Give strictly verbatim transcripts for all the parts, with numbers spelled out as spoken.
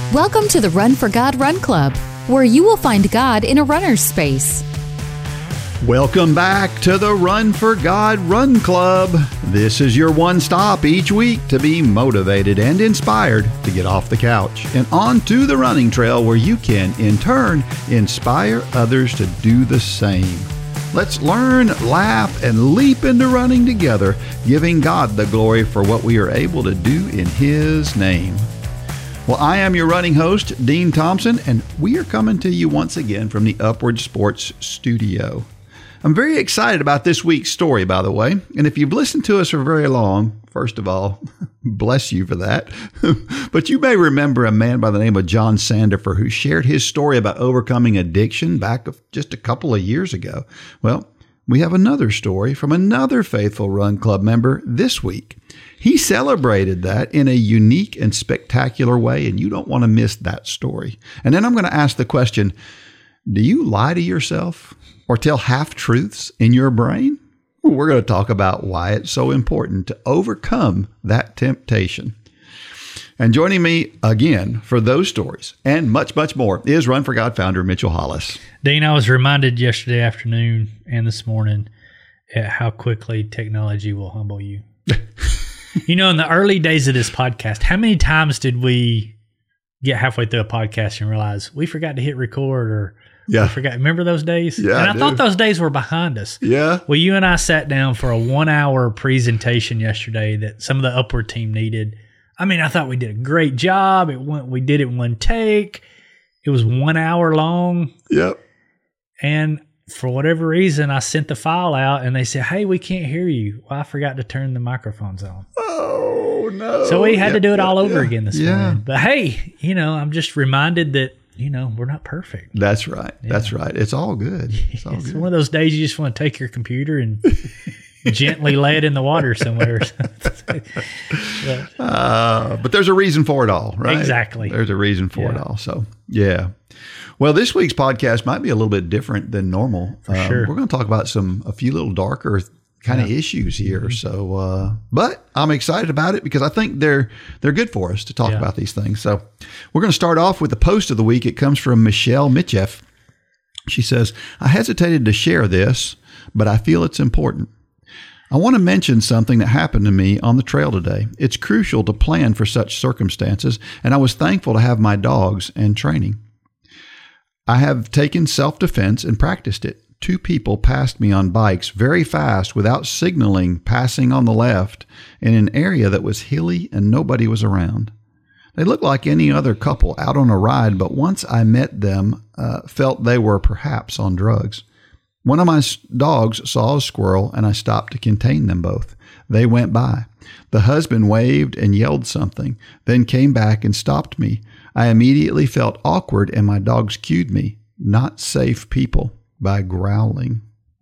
Welcome to the Run for God Run Club, where you will find God in a runner's space. Welcome back to the Run for God Run Club. This is your one stop each week to be motivated and inspired to get off the couch and onto the running trail where you can, in turn, inspire others to do the same. Let's learn, laugh, and leap into running together, giving God the glory for what we are able to do in His name. Well, I am your running host, Dean Thompson, and we are coming to you once again from the Upward Sports Studio. I'm very excited about this week's story, by the way, and if you've listened to us for very long, first of all, bless you for that, but you may remember a man by the name of John Sandifer who shared his story about overcoming addiction back just a couple of years ago. Well, we have another story from another faithful Run Club member this week. He celebrated that in a unique and spectacular way, and you don't want to miss that story. And then I'm going to ask the question, do you lie to yourself or tell half-truths in your brain? Well, we're going to talk about why it's so important to overcome that temptation. And joining me again for those stories and much, much more is Run for God founder Mitchell Hollis. Dean, I was reminded yesterday afternoon and this morning at how quickly technology will humble you. You know, in the early days of this podcast, how many times did we get halfway through a podcast and realize we forgot to hit record or yeah. we forgot? Remember those days? Yeah, and I, I thought those days were behind us. Yeah. Well, you and I sat down for a one-hour presentation yesterday that some of the Upward team needed. I mean, I thought we did a great job. It went, we did it in one take. It was one hour long. Yep. And for whatever reason, I sent the file out and they said, hey, we can't hear you. Well, I forgot to turn the microphones on. Oh, no. So we had yep, to do it yep, all over yeah, again this yeah. morning. But hey, you know, I'm just reminded that, you know, we're not perfect. That's right. Yeah. That's right. It's all good. It's all It's good. one of those days you just want to take your computer and gently lay it in the water somewhere. but, uh, but there's a reason for it all, right? Exactly. There's a reason for yeah. it all. So, yeah. Well, this week's podcast might be a little bit different than normal. For um, sure. We're going to talk about some a few little darker kind of yeah. issues here. Mm-hmm. So, uh, but I'm excited about it because I think they're they're good for us to talk yeah. about these things. So, we're going to start off with the post of the week. It comes from Michelle Mitcheff. She says, "I hesitated to share this, but I feel it's important. I want to mention something that happened to me on the trail today. It's crucial to plan for such circumstances, and I was thankful to have my dogs and training. I have taken self-defense and practiced it. Two people passed me on bikes very fast without signaling, passing on the left in an area that was hilly and nobody was around. They looked like any other couple out on a ride, but once I met them, uh, felt they were perhaps on drugs. One of my dogs saw a squirrel and I stopped to contain them both. They went by. The husband waved and yelled something, then came back and stopped me. I immediately felt awkward and my dogs cued me, not safe people, by growling.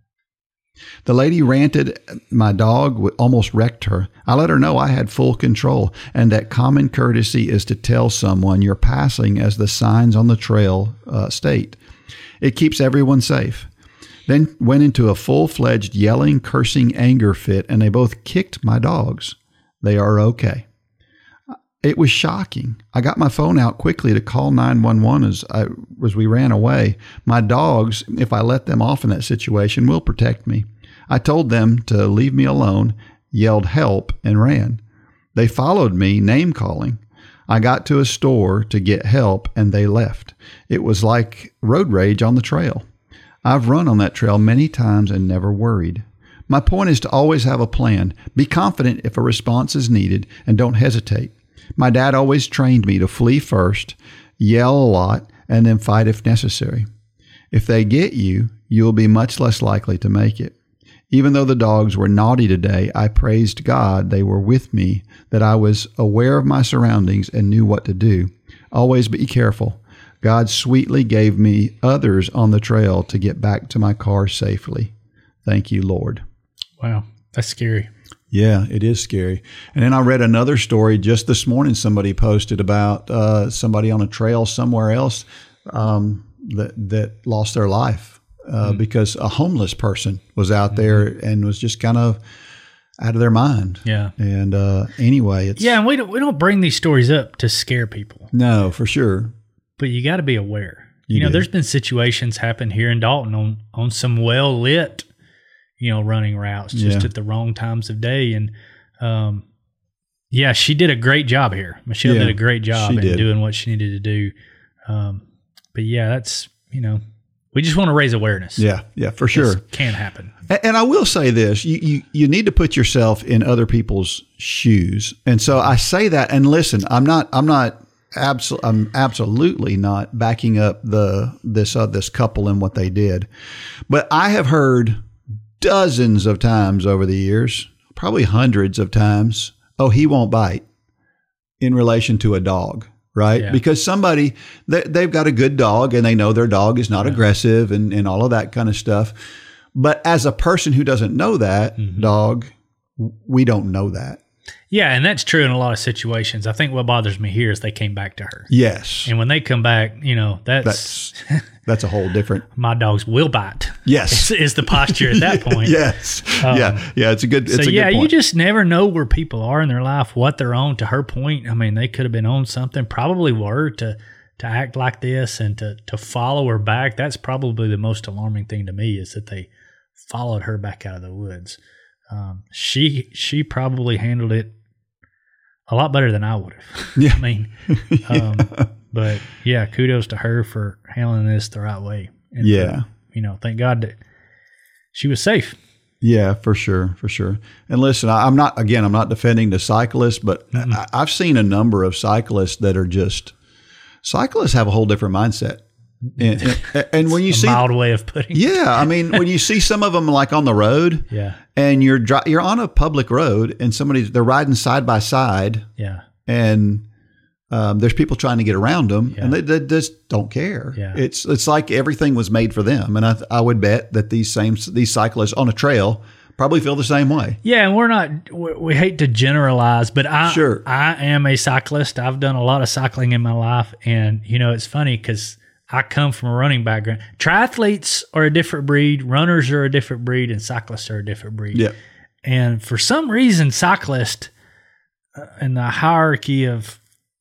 The lady ranted. My dog almost wrecked her. I let her know I had full control and that common courtesy is to tell someone you're passing as the signs on the trail uh, state. It keeps everyone safe. Then went into a full-fledged yelling, cursing anger fit, and they both kicked my dogs. They are okay. It was shocking. I got my phone out quickly to call nine one one as, I, as we ran away. My dogs, if I let them off in that situation, will protect me. I told them to leave me alone, yelled help, and ran. They followed me, name-calling. I got to a store to get help, and they left. It was like road rage on the trail. I've run on that trail many times and never worried. My point is to always have a plan. Be confident if a response is needed, and don't hesitate. My dad always trained me to flee first, yell a lot, and then fight if necessary. If they get you, you'll be much less likely to make it. Even though the dogs were naughty today, I praised God they were with me, that I was aware of my surroundings and knew what to do. Always be careful. God sweetly gave me others on the trail to get back to my car safely. Thank you, Lord." Wow, that's scary. Yeah, it is scary. And then I read another story just this morning. Somebody posted about uh, somebody on a trail somewhere else um, that that lost their life uh, mm-hmm. because a homeless person was out mm-hmm. there and was just kind of out of their mind. Yeah. And uh, anyway, it's Yeah, and we don't we don't bring these stories up to scare people, no, for sure. but you got to be aware. You You, know, do. there's been situations happen here in Dalton on on some well lit, you know, running routes just Yeah. at the wrong times of day, and um, yeah, she did a great job here. Michelle Yeah, did a great job she in did. doing what she needed to do. Um, but yeah, that's you know, we just want to raise awareness. Yeah, yeah, for This sure. can happen. A- And I will say this: you, you you need to put yourself in other people's shoes. And so I say that. And listen, I'm not I'm not absol- I'm absolutely not backing up the this uh, this couple and what they did, but I have heard dozens of times over the years, probably hundreds of times, oh, he won't bite in relation to a dog. Right. Yeah. Because somebody, they, they've got a good dog and they know their dog is not aggressive and, and all of that kind of stuff. But as a person who doesn't know that Mm-hmm. dog, we don't know that. Yeah, and that's true in a lot of situations. I think what bothers me here is they came back to her, Yes. and when they come back, you know, that's, That's, that's a whole different. my dogs will bite. Yes. is, is the posture at that point. Yes. yeah. Yeah. It's a good, it's So a yeah, good you point. just never know where people are in their life, what they're on. To her point, I mean, they could have been on something, probably were to to act like this and to to follow her back. That's probably the most alarming thing to me is that they followed her back out of the woods. Um, she she probably handled it a lot better than I would have. Yeah. I mean, um, but yeah, kudos to her for handling this the right way. And Yeah. for, you know, thank God that she was safe. Yeah, for sure, for sure. And listen, I, I'm not, again, I'm not defending the cyclists, but I, I've seen a number of cyclists that are just, cyclists have a whole different mindset. And, and, and when you A see, mild way of putting it. yeah, I mean, when you see some of them like on the road Yeah. and you're dri- you're on a public road and somebody's, they're riding side by side Yeah. and um, there's people trying to get around them and Yeah. they, they just don't care. Yeah. It's it's like everything was made for them. And I, I would bet that these same, these cyclists on a trail probably feel the same way. Yeah, and we're not. We, we hate to generalize, but I, Sure. I am a cyclist. I've done a lot of cycling in my life, and you know, it's funny because I come from a running background. Triathletes are a different breed. Runners are a different breed, and cyclists are a different breed. Yeah. And for some reason, cyclists uh, in the hierarchy of,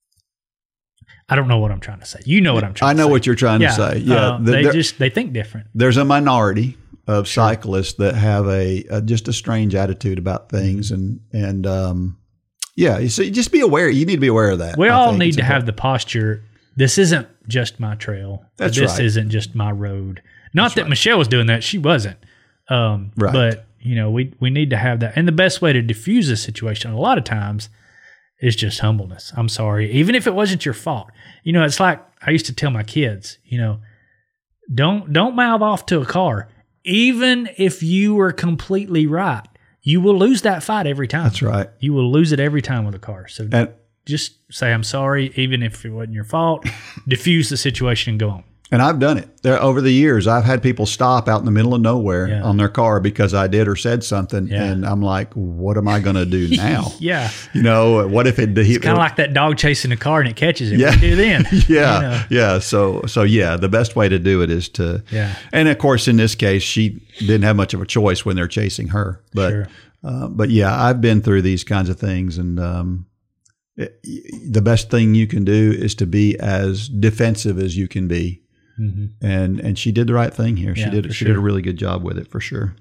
I don't know what I'm trying to say. You know what I'm trying I to know say. what you're trying Yeah, to say. Yeah. uh, The- they there- just they think different. there's a minority of cyclists that have a, a just a strange attitude about things, and and um, yeah, so just be aware. You need to be aware of that. We I all think need it's to have important. the posture. This isn't just my trail. That's this right. isn't just my road. Not That's that right. Michelle was doing that. She wasn't. Um, Right. But, you know, we, we need to have that. And the best way to diffuse a situation a lot of times is just humbleness. I'm sorry. Even if it wasn't your fault. You know, it's like I used to tell my kids, you know, don't don't mouth off to a car. Even if you were completely right, you will lose that fight every time. That's right. You will lose it every time with a car. So And just say, I'm sorry, even if it wasn't your fault, diffuse the situation and go on. and I've done it there over the years. I've had people stop out in the middle of nowhere Yeah. on their car because I did or said something, Yeah. and I'm like, what am I going to do now? Yeah. You know, what if it? It's kind of like that dog chasing a car and it catches it. Yeah. What do you do then? yeah, You know? yeah. So, so yeah, the best way to do it is to, Yeah. And of course, in this case, she didn't have much of a choice when they're chasing her. But, Sure. uh, but yeah, I've been through these kinds of things, and um, it, the best thing you can do is to be as defensive as you can be. Mm-hmm. And and she did the right thing here. She Yeah, did for she sure. did a really good job with it for sure.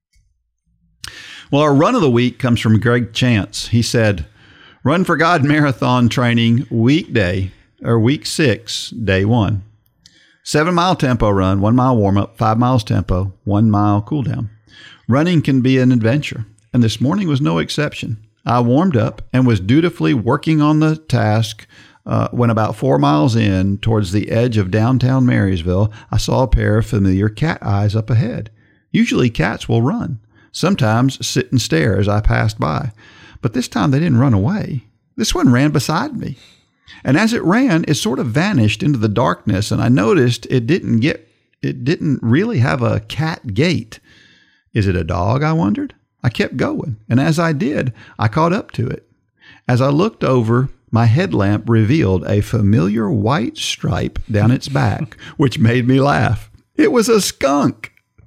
Well, our run of the week comes from Greg Chance. He said, "Run for God marathon training weekday or week six, day one. Seven mile tempo run, one mile warm up, five miles tempo, one mile cool down. Running can be an adventure, and this morning was no exception. I warmed up and was dutifully working on the task. Uh, when about four miles in towards the edge of downtown Marysville, I saw a pair of familiar cat eyes up ahead. Usually cats will run, sometimes sit and stare as I passed by. But this time they didn't run away. This one ran beside me. And as it ran, it sort of vanished into the darkness, and I noticed it didn't get it didn't really have a cat gait. Is it a dog, I wondered? I kept going, and as I did, I caught up to it. As I looked over, my headlamp revealed a familiar white stripe down its back, which made me laugh. It was a skunk.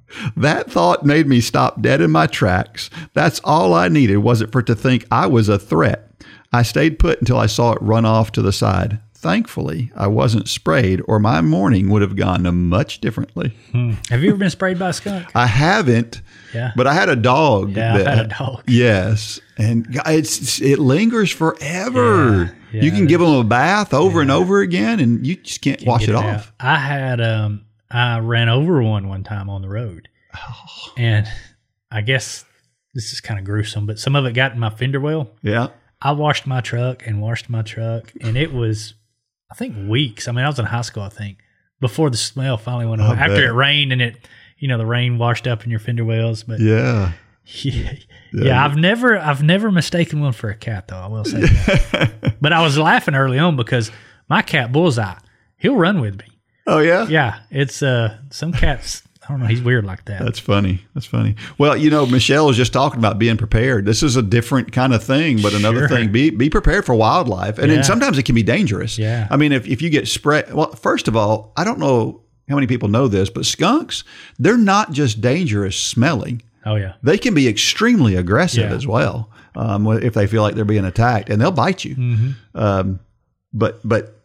That thought made me stop dead in my tracks. That's all I needed, was it for it to think I was a threat. I stayed put until I saw it run off to the side. Thankfully, I wasn't sprayed, or my morning would have gone much differently. Hmm. Have you ever been sprayed by a skunk? I haven't, Yeah. but I had a dog. Yeah, that, I've had a dog. Yes, and it's it lingers forever. Yeah, yeah, you can it give is. them a bath over and over again, and you just can't, Can't wash get it, out. off. I had, um, I ran over one one time on the road. Oh. And I guess this is kind of gruesome, but some of it got in my fender well. Yeah. I washed my truck and washed my truck, and it was, I think, weeks. I mean, I was in high school, I think, before the smell finally went away. I After bet. it rained and it, you know, the rain washed up in your fender wells. But Yeah. yeah, yeah, I've never, I've never mistaken one for a cat, though. I will say that. But I was laughing early on because my cat Bullseye, he'll run with me. Oh, yeah? Yeah, it's uh, some cats. I don't know. He's weird like that. That's funny. That's funny. Well, you know, Michelle was just talking about being prepared. This is a different kind of thing, but another Sure. thing, be be prepared for wildlife. And Yeah. then sometimes it can be dangerous. Yeah. I mean, if, if you get sprayed, well, first of all, I don't know how many people know this, but skunks, they're not just dangerous smelling. Oh, yeah. They can be extremely aggressive Yeah. as well, um, if they feel like they're being attacked, and they'll bite you. Mm-hmm. Um, but but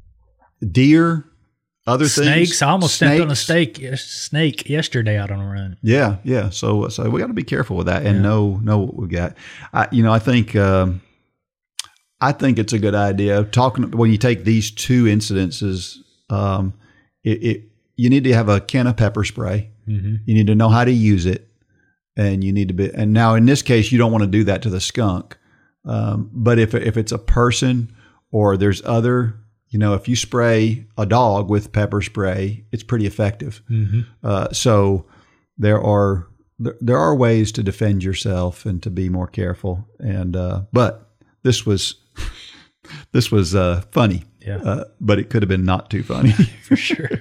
deer, other things, Snakes. I almost stepped on a snakes. snake, snake yesterday out on a run. Yeah, yeah. So so we got to be careful with that and Yeah. know know what we got. I, you know, I think um, I think it's a good idea talking when you take these two incidences. Um, it, it you need to have a can of pepper spray. Mm-hmm. You need to know how to use it, and you need to be. And now in this case, you don't want to do that to the skunk. Um, but if if it's a person or there's other. You know, if you spray a dog with pepper spray, it's pretty effective. Mm-hmm. Uh, so there are there, there are ways to defend yourself and to be more careful. And uh, but this was this was uh, funny. Yeah. Uh, but it could have been not too funny. For sure.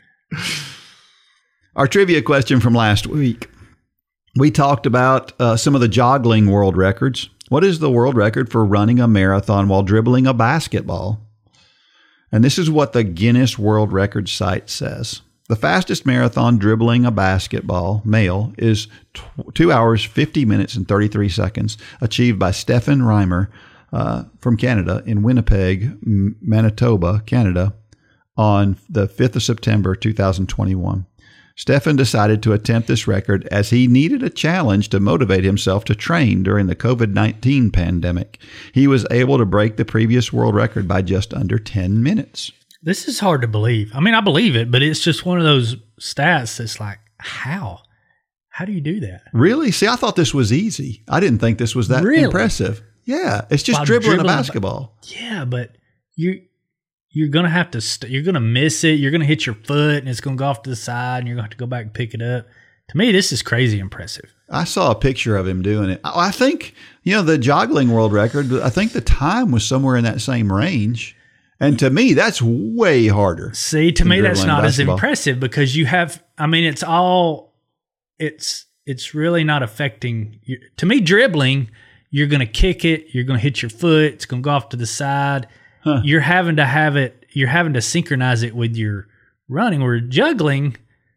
Our trivia question from last week. We talked about uh, some of the joggling world records. What is the world record for running a marathon while dribbling a basketball? And this is what the Guinness World Records site says. The fastest marathon dribbling a basketball, male, is t- two hours, fifty minutes, and thirty-three seconds, achieved by Stephen Reimer uh, from Canada in Winnipeg, M- Manitoba, Canada, on the fifth of September, two thousand twenty-one. Stephen decided to attempt this record as he needed a challenge to motivate himself to train during the covid nineteen pandemic. He was able to break the previous world record by just under ten minutes. This is hard to believe. I mean, I believe it, but it's just one of those stats that's like, how? How do you do that? Really? See, I thought this was easy. I didn't think this was that Really? impressive. Yeah, it's just While dribbling, dribbling a a ba- basketball. Yeah, but you you're gonna have to st- you're gonna miss it. You're gonna hit your foot, and it's gonna go off to the side, and you're gonna have to go back and pick it up. To me, this is crazy impressive. I saw a picture of him doing it. I I think, you know, the joggling world record, I think the time was somewhere in that same range. And to me, that's way harder. See, to than me, that's dribbling not as basketball. impressive because you have. I mean, it's all. It's it's really not affecting. You. To me, dribbling, you're gonna kick it. You're gonna hit your foot. It's gonna go off to the side. Huh. You're having to have it. You're having to synchronize it with your running. Where juggling,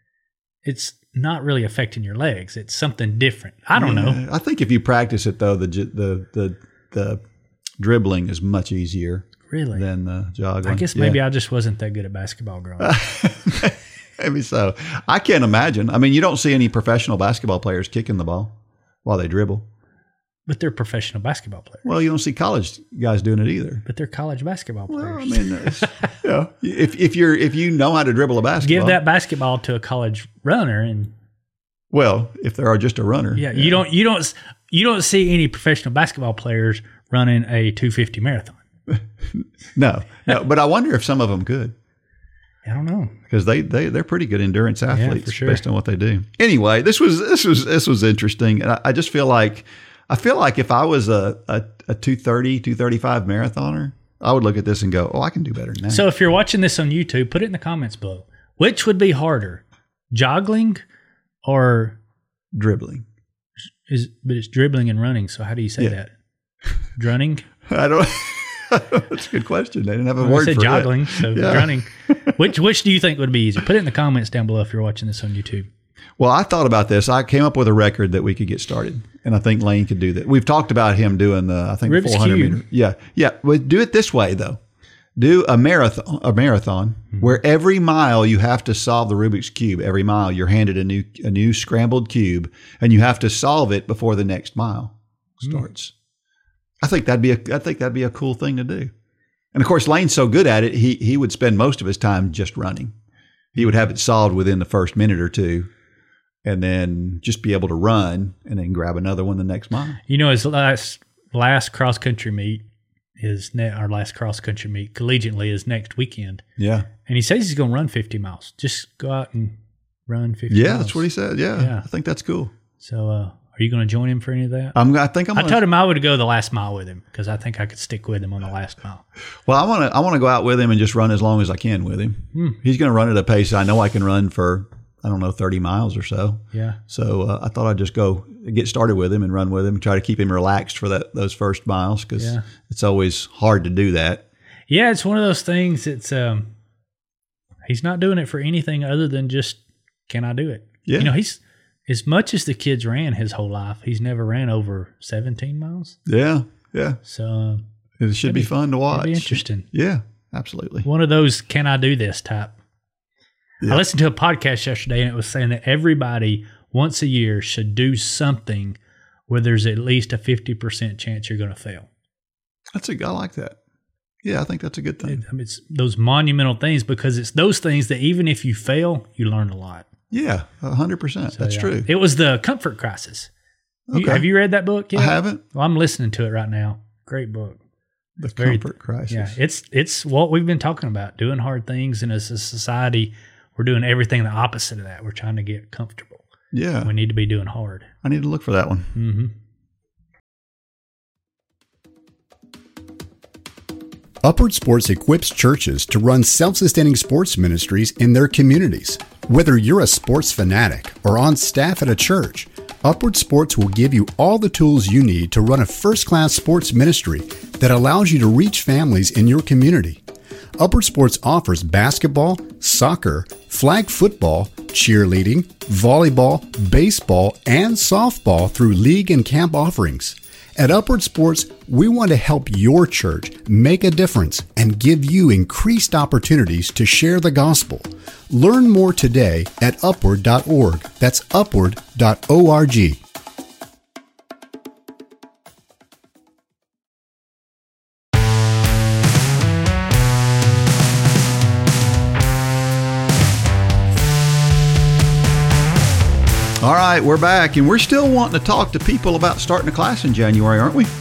it's not really affecting your legs. It's something different. I don't know. Yeah, I think if you practice it, though, the j- the the the dribbling is much easier Really? than the joggling. I guess Yeah. maybe I just wasn't that good at basketball growing up. Maybe so. I can't imagine. I mean, you don't see any professional basketball players kicking the ball while they dribble. But they're professional basketball players. Well, you don't see college guys doing it either. But they're college basketball players. Well, I mean, it's, you know, if if you're if you know how to dribble a basketball, Give that basketball to a college runner, and well, if they are just a runner, yeah, you don't you don't you don't see any professional basketball players running a two fifty marathon. no, no. But I wonder if some of them could. I don't know. Because they they they're pretty good endurance athletes for sure. based on what they do. Anyway, this was this was this was interesting, and I, I just feel like I feel like if I was a a, a two thirty, two thirty-five marathoner, I would look at this and go, "Oh, I can do better than that." So if you're watching this on YouTube, put it in the comments below. Which would be harder, joggling or dribbling. is? But it's dribbling and running. So how do you say Yeah. that? Running. I don't. That's a good question. They didn't have a Well, I word said for joggling, it. so Yeah. running. Which which do you think would be easier? Put it in the comments down below if you're watching this on YouTube. Well, I thought about this. I came up with a record that we could get started, and I think Lane could do that. We've talked about him doing the, I think, Rubik's four hundred Cube. meter. Yeah, yeah. But do it this way though. Do a marathon. A marathon mm-hmm. where every mile you have to solve the Rubik's Cube. Every mile you're handed a new a new scrambled cube, and you have to solve it before the next mile starts. Mm. I think that'd be a. I think that'd be a cool thing to do. And of course, Lane's so good at it, he he would spend most of his time just running. He would have it solved within the first minute or two, and then just be able to run and then grab another one the next mile. You know, his last last cross country meet is ne- our last cross country meet collegiately is next weekend. Yeah, and he says he's going to run fifty miles. Just go out and run fifty. Yeah, miles. that's what he said. Yeah, yeah. I think that's cool. So, uh, are you going to join him for any of that? I'm. I think I'm. I gonna, told him I would go the last mile with him because I think I could stick with him on the last mile. Well, I want to. I want to go out with him and just run as long as I can with him. Hmm. He's going to run at a pace I know I can run for. I don't know, thirty miles or so. Yeah. So uh, I thought I'd just go get started with him and run with him, and try to keep him relaxed for that those first miles because yeah. it's always hard to do that. Yeah, it's one of those things. It's um, he's not doing it for anything other than just can I do it? Yeah. You know, he's. As much as the kids ran his whole life, he's never ran over seventeen miles. Yeah, yeah. So um, it should be, be fun to watch. It'd be interesting. Yeah, absolutely. One of those "can I do this" type. Yeah. I listened to a podcast yesterday, and it was saying that everybody once a year should do something where there's at least a fifty percent chance you're going to fail. That's a I like that. Yeah, I think that's a good thing. It, I mean, it's those monumental things because it's those things that even if you fail, you learn a lot. Yeah, one hundred percent. So, That's yeah. true. It was The Comfort Crisis. Okay. You, have you read that book yet? I haven't. Well, I'm listening to it right now. Great book. The it's Comfort very, Crisis. Yeah, it's it's what we've been talking about, doing hard things. And as a society, we're doing everything the opposite of that. We're trying to get comfortable. Yeah. We need to be doing hard. I need to look for that one. Mm-hmm. Upward Sports equips churches to run self-sustaining sports ministries in their communities. Whether you're a sports fanatic or on staff at a church, Upward Sports will give you all the tools you need to run a first-class sports ministry that allows you to reach families in your community. Upward Sports offers basketball, soccer, flag football, cheerleading, volleyball, baseball, and softball through league and camp offerings. At Upward Sports, we want to help your church make a difference and give you increased opportunities to share the gospel. Learn more today at upward dot org. That's upward dot org. All right, we're back, and we're still wanting to talk to people about starting a class in January, aren't we?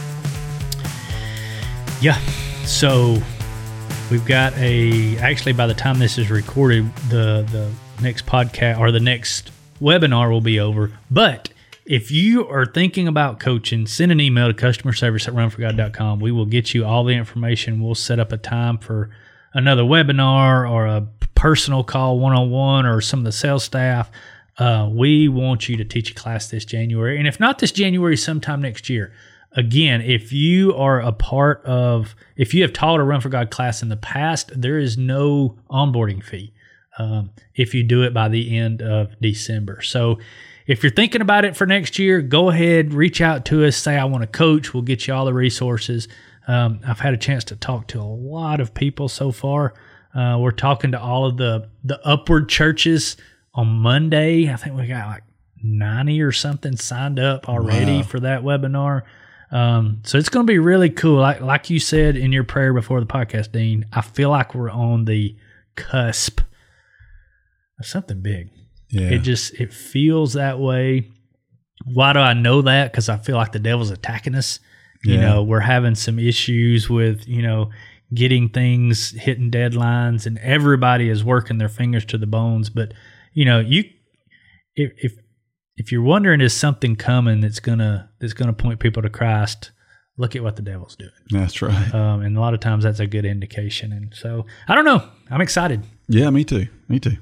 Yeah. So we've got a, actually by the time this is recorded, the, the next podcast or the next webinar will be over. But if you are thinking about coaching, send an email to customer service at run for god dot com. We will get you all the information. We'll set up a time for another webinar or a personal call one-on-one or some of the sales staff. Uh, we want you to teach a class this January. And if not this January, sometime next year. Again, if you are a part of, if you have taught a Run for God class in the past, there is no onboarding fee um, if you do it by the end of December. So if you're thinking about it for next year, go ahead, reach out to us, say, I want to coach. We'll get you all the resources. Um, I've had a chance to talk to a lot of people so far. Uh, we're talking to all of the, the Upward churches. On Monday, I think we got like ninety or something signed up already wow. for that webinar. Um, so it's going to be really cool. Like, like you said in your prayer before the podcast, Dean, I feel like we're on the cusp of something big. Yeah. It just, it feels that way. Why do I know that? Because I feel like the devil's attacking us. You yeah. know, we're having some issues with, you know, getting things, hitting deadlines, and everybody is working their fingers to the bones. But you know, you if if if you're wondering is something coming that's gonna that's gonna point people to Christ, look at what the devil's doing. That's right. Um, and a lot of times that's a good indication. And so I don't know. I'm excited. Yeah, me too. Me too.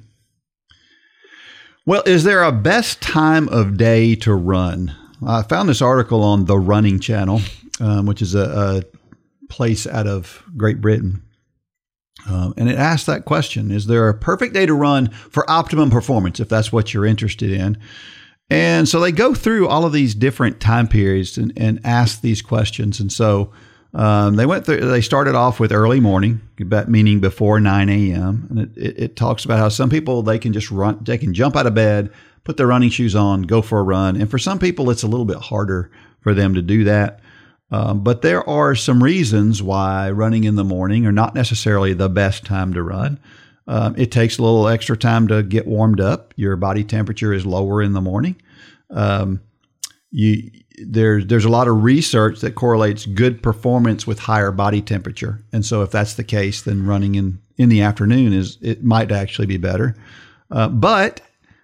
Well, is there a best time of day to run? I found this article on the Running Channel, um, which is a, a place out of Great Britain. Um, and it asks that question, is there a perfect day to run for optimum performance, if that's what you're interested in? And so they go through all of these different time periods and, and ask these questions. And so um, they went through, they started off with early morning, meaning before nine a.m. And it, it, it talks about how some people, they can just run, they can jump out of bed, put their running shoes on, go for a run. And for some people, it's a little bit harder for them to do that. Um, but there are some reasons why running in the morning are not necessarily the best time to run. Um, it takes a little extra time to get warmed up. Your body temperature is lower in the morning. Um, you there's there's a lot of research that correlates good performance with higher body temperature, and so if that's the case, then running in in the afternoon is it might actually be better. Uh, but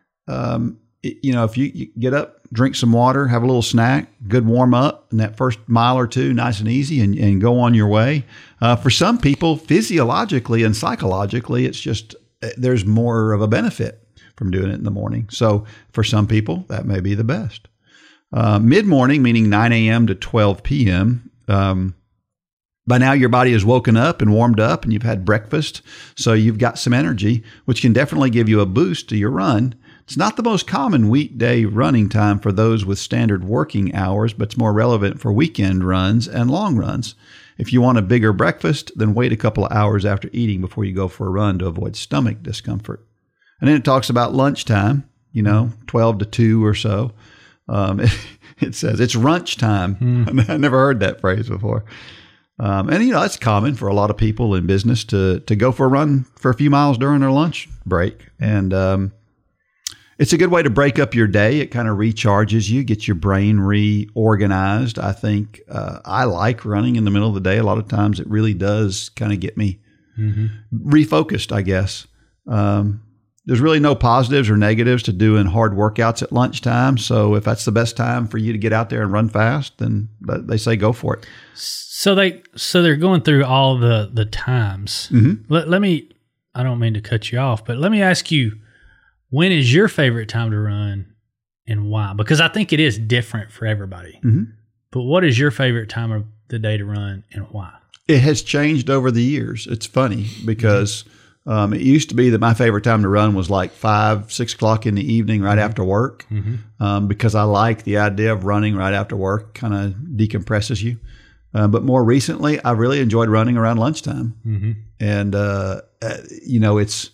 um, it, you know, if you, you get up, drink some water, have a little snack, good warm up, and that first mile or two, nice and easy, and, and go on your way. Uh, for some people, physiologically and psychologically, it's just there's more of a benefit from doing it in the morning. So for some people, that may be the best. Uh, mid-morning, meaning nine a.m. to twelve p.m., um, by now your body is woken up and warmed up, and you've had breakfast, so you've got some energy, which can definitely give you a boost to your run. It's not the most common weekday running time for those with standard working hours, but it's more relevant for weekend runs and long runs. If you want a bigger breakfast, then wait a couple of hours after eating before you go for a run to avoid stomach discomfort. And then it talks about lunchtime, you know, twelve to two or so. Um, it, it says it's brunch time. Mm. I never heard that phrase before. Um, and, you know, it's common for a lot of people in business to to go for a run for a few miles during their lunch break. And um, it's a good way to break up your day. It kind of recharges you, gets your brain reorganized. I think uh, I like running in the middle of the day. A lot of times it really does kind of get me mm-hmm. refocused, I guess. Um, there's really no positives or negatives to doing hard workouts at lunchtime. So if that's the best time for you to get out there and run fast, then they say go for it. So they so they're going through all the the times. Mm-hmm. Let, let me. I don't mean to cut you off, but let me ask you, when is your favorite time to run and why? Because I think it is different for everybody. Mm-hmm. But what is your favorite time of the day to run and why? It has changed over the years. It's funny because mm-hmm. um, it used to be that my favorite time to run was like five, six o'clock in the evening right mm-hmm. after work mm-hmm. um, because I like the idea of running right after work, kind of decompresses you. Uh, but more recently, I really enjoyed running around lunchtime. Mm-hmm. And, uh, uh, you know, it's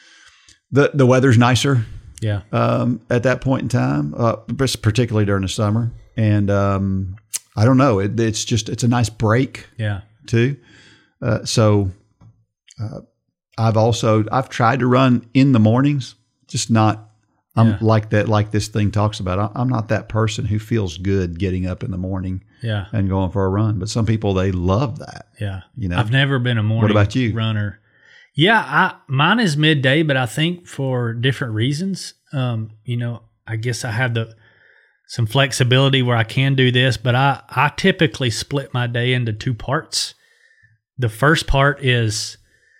the the weather's nicer yeah. um, at that point in time, uh, particularly during the summer. And um, I don't know, it, it's just, it's a nice break yeah. too. Uh, so uh, I've also, I've tried to run in the mornings, just not I'm yeah. like that, like this thing talks about. I'm not that person who feels good getting up in the morning yeah. and going for a run. But some people, they love that. Yeah. You know, I've never been a morning what about you? runner. Yeah. I, mine is midday, but I think for different reasons, um, you know, I guess I have the, some flexibility where I can do this, but I, I typically split my day into two parts. The first part is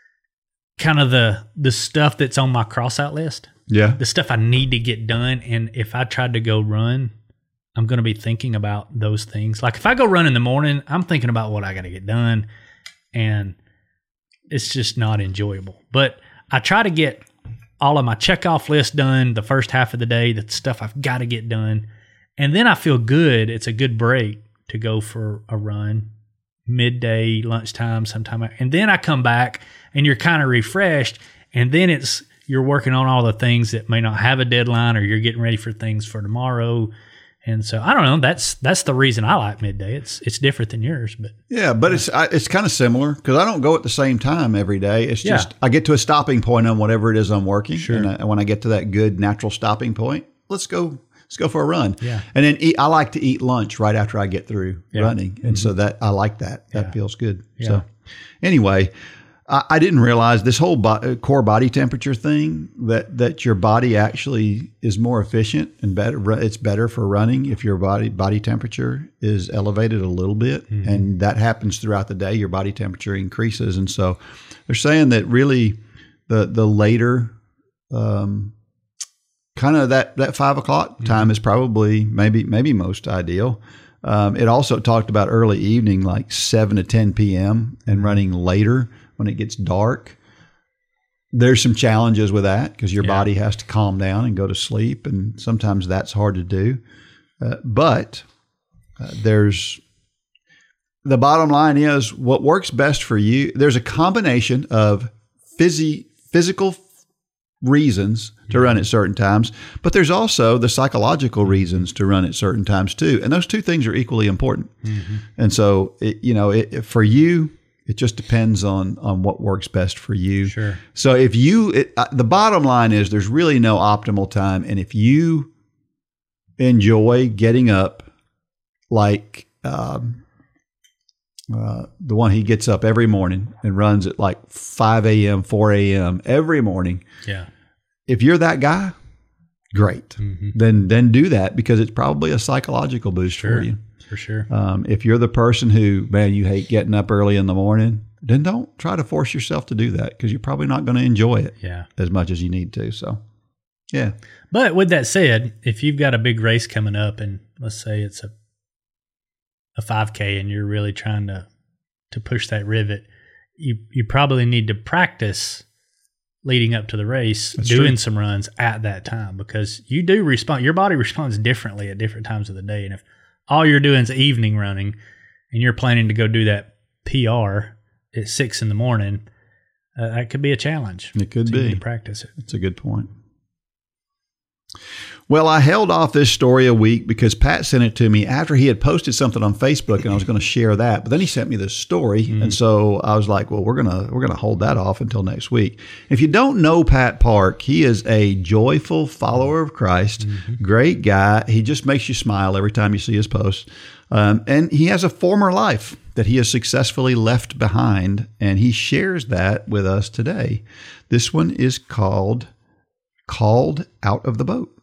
kind of the, the stuff that's on my cross out list. Yeah. The stuff I need to get done. And if I tried to go run, I'm going to be thinking about those things. Like if I go run in the morning, I'm thinking about what I got to get done. And it's just not enjoyable. But I try to get all of my checkoff list done the first half of the day, the stuff I've got to get done. And then I feel good. It's a good break to go for a run, midday, lunchtime, sometime. And then I come back and you're kind of refreshed. And then it's, you're working on all the things that may not have a deadline, or you're getting ready for things for tomorrow. And so I don't know. That's that's the reason I like midday. It's it's different than yours, but yeah, but it's I, it's kind of similar because I don't go at the same time every day. It's just yeah. I get to a stopping point on whatever it is I'm working, sure. and, I, and when I get to that good natural stopping point, let's go let's go for a run. Yeah, and then eat, I like to eat lunch right after I get through yeah. running, and mm-hmm. so that I like that. That yeah. feels good. Yeah. So anyway. I didn't realize this whole bo- core body temperature thing, that, that your body actually is more efficient and better. It's better for running if your body body temperature is elevated a little bit. Mm-hmm. And that happens throughout the day. Your body temperature increases. And so they're saying that really the the later um, kind of that, that five o'clock mm-hmm. time is probably maybe maybe most ideal. Um, it also talked about early evening, like seven to ten p.m. and running later when it gets dark. There's some challenges with that because your Yeah. body has to calm down and go to sleep, and sometimes that's hard to do. Uh, but uh, there's the bottom line is what works best for you. There's a combination of phys- physical reasons to run at certain times, but there's also the psychological reasons to run at certain times too. And those two things are equally important. Mm-hmm. And so, it, you know, it, for you, it just depends on, on what works best for you. Sure. So if you, it, uh, the bottom line is there's really no optimal time. And if you enjoy getting up like, um, uh, the one he gets up every morning and runs at like five a.m., four a.m. every morning. Yeah. If you're that guy, great. Mm-hmm. Then then do that because it's probably a psychological boost Sure. for you. For sure. Um, if you're the person who, man, you hate getting up early in the morning, then don't try to force yourself to do that because you're probably not going to enjoy it Yeah. as much as you need to. So, yeah. But with that said, if you've got a big race coming up and let's say it's a a five K and you're really trying to to push that rivet, you you probably need to practice leading up to the race, That's doing true. some runs at that time because you do respond. Your body responds differently at different times of the day. And if all you're doing is evening running and you're planning to go do that P R at six in the morning, uh, that could be a challenge. It could So you be. need to practice it. That's a good point. Well, I held off this story a week because Pat sent it to me after he had posted something on Facebook, and I was going to share that. But then he sent me this story, mm. and so I was like, "Well, we're gonna we're gonna hold that off until next week." If you don't know Pat Park, he is a joyful follower of Christ, mm-hmm. great guy. He just makes you smile every time you see his posts, um, and he has a former life that he has successfully left behind, and he shares that with us today. This one is called "Called Out of the Boat."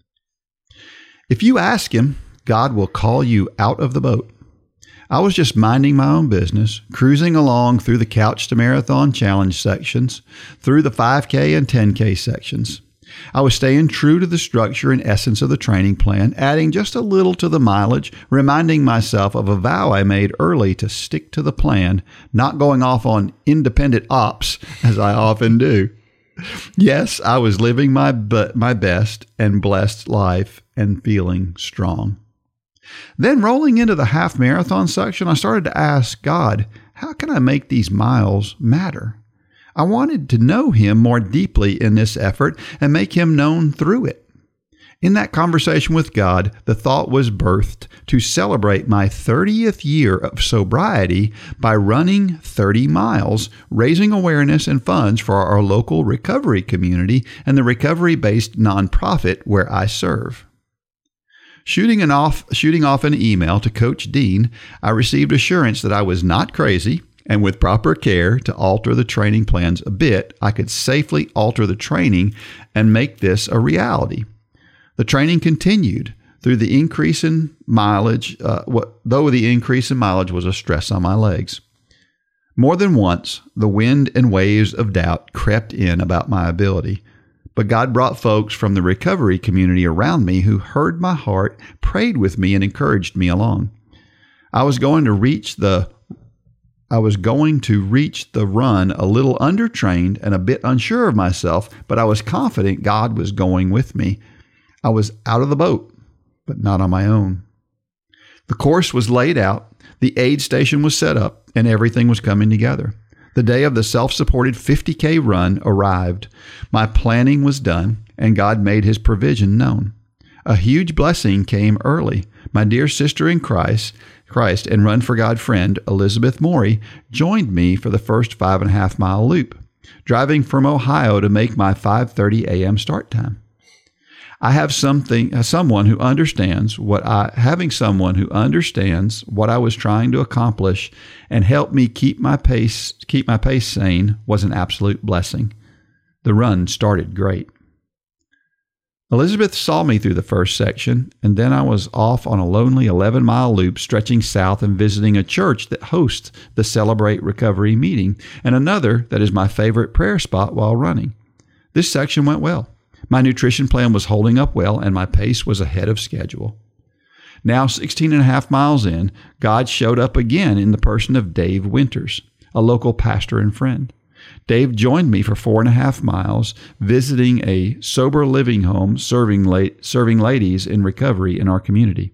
If you ask him, God will call you out of the boat. I was just minding my own business, cruising along through the Couch to Marathon Challenge sections, through the five K and ten K sections. I was staying true to the structure and essence of the training plan, adding just a little to the mileage, reminding myself of a vow I made early to stick to the plan, not going off on independent ops, as I often do. Yes, I was living my be- my best and blessed life and feeling strong. Then rolling into the half marathon section, I started to ask God, how can I make these miles matter? I wanted to know him more deeply in this effort and make him known through it. In that conversation with God, the thought was birthed to celebrate my thirtieth year of sobriety by running thirty miles, raising awareness and funds for our local recovery community and the recovery-based nonprofit where I serve. Shooting, an off, shooting off an email to Coach Dean, I received assurance that I was not crazy, and with proper care to alter the training plans a bit, I could safely alter the training and make this a reality. The training continued through the increase in mileage, uh, what, though the increase in mileage was a stress on my legs. More than once, the wind and waves of doubt crept in about my ability, but God brought folks from the recovery community around me who heard my heart, prayed with me, and encouraged me along. I was going to reach the I was going to reach the run a little undertrained and a bit unsure of myself, but I was confident God was going with me. I was out of the boat, but not on my own. The course was laid out, the aid station was set up, and everything was coming together. The day of the self-supported fifty K run arrived. My planning was done, and God made his provision known. A huge blessing came early. My dear sister in Christ, Christ and Run for God friend, Elizabeth Morey, joined me for the first five and a half mile loop, driving from Ohio to make my five thirty a.m. start time. I have something, someone who understands what I, having someone who understands what I was trying to accomplish and help me keep my pace, keep my pace sane was an absolute blessing. The run started great. Elizabeth saw me through the first section, and then I was off on a lonely eleven mile loop stretching south and visiting a church that hosts the Celebrate Recovery meeting and another that is my favorite prayer spot while running. This section went well. My nutrition plan was holding up well, and my pace was ahead of schedule. Now, sixteen and a half miles in, God showed up again in the person of Dave Winters, a local pastor and friend. Dave joined me for four and a half miles, visiting a sober living home serving late, serving ladies in recovery in our community.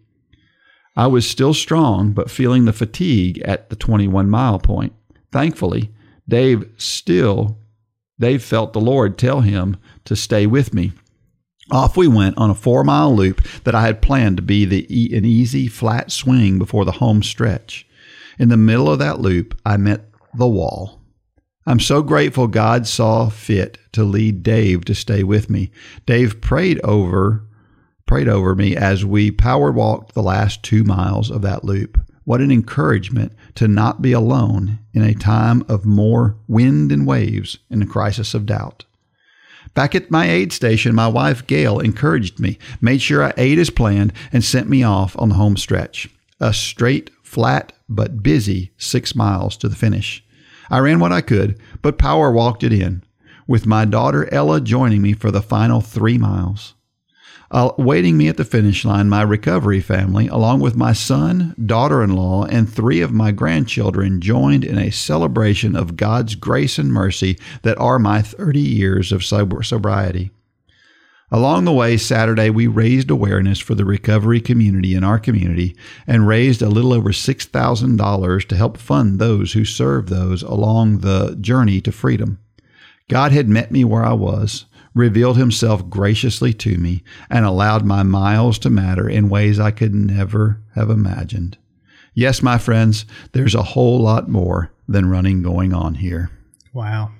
I was still strong, but feeling the fatigue at the twenty-one mile point. Thankfully, Dave still, Dave felt the Lord tell him to stay with me. Off we went on a four-mile loop that I had planned to be the e- an easy, flat swing before the home stretch. In the middle of that loop, I met the wall. I'm so grateful God saw fit to lead Dave to stay with me. Dave prayed over, prayed over me as we power walked the last two miles of that loop. What an encouragement to not be alone in a time of more wind and waves in a crisis of doubt. Back at my aid station, my wife, Gail, encouraged me, made sure I ate as planned, and sent me off on the home stretch. A straight, flat, but busy six miles to the finish. I ran what I could, but power walked it in, with my daughter Ella joining me for the final three miles. Uh, waiting me at the finish line, my recovery family, along with my son, daughter-in-law, and three of my grandchildren, joined in a celebration of God's grace and mercy that are my thirty years of sober- sobriety. Along the way, Saturday, we raised awareness for the recovery community in our community and raised a little over six thousand dollars to help fund those who serve those along the journey to freedom. God had met me where I was, revealed himself graciously to me, and allowed my miles to matter in ways I could never have imagined. Yes, my friends, there's a whole lot more than running going on here. Wow.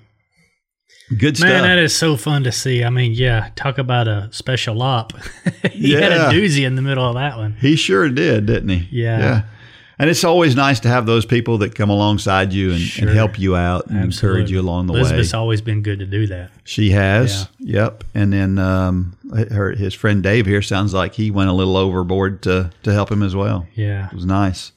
Good stuff. Man, that is so fun to see. I mean, yeah, talk about a special op. he Yeah. had a doozy in the middle of that one. He sure did, didn't he? Yeah. Yeah. And it's always nice to have those people that come alongside you and, Sure. and help you out and Absolutely. encourage you along the Elizabeth's way. always been good to do that. She has. Yep. And then um, her, his friend Dave here sounds like he went a little overboard to, to help him as well. Yeah. It was nice.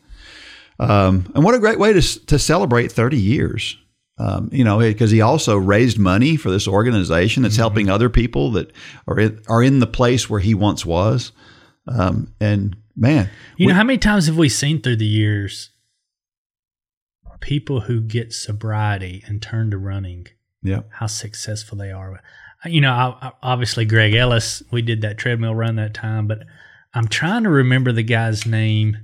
Um, and what a great way to to celebrate thirty years. Um, you know, because he also raised money for this organization that's mm-hmm. helping other people that are in, are in the place where he once was. Um, and man, you we, know, how many times have we seen through the years people who get sobriety and turn to running? Yeah, how successful they are. You know, I, I, obviously Greg Ellis, we did that treadmill run that time, but I'm trying to remember the guy's name.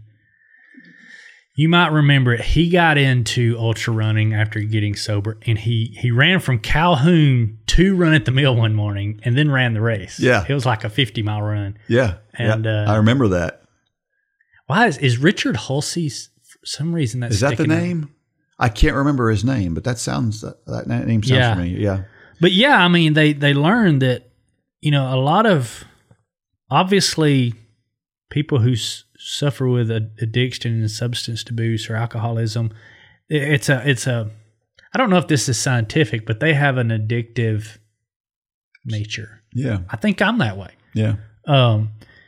You might remember it. He got into ultra running after getting sober, and he, he ran from Calhoun to Run at the Mill one morning and then ran the race. Yeah. It was like a fifty mile run. Yeah. And yeah. Uh, I remember that. Why is, is Richard Hulsey, for some reason that's Is that the sticking out. name? I can't remember his name, but that sounds, that, that name sounds Yeah. familiar. Yeah. But yeah, I mean, they, they learned that, you know, a lot of, obviously, people who s- suffer with a, addiction and substance abuse or alcoholism, it, it's a, it's a, I don't know if this is scientific, but they have an addictive nature. Yeah. I think I'm that way. Yeah. Um,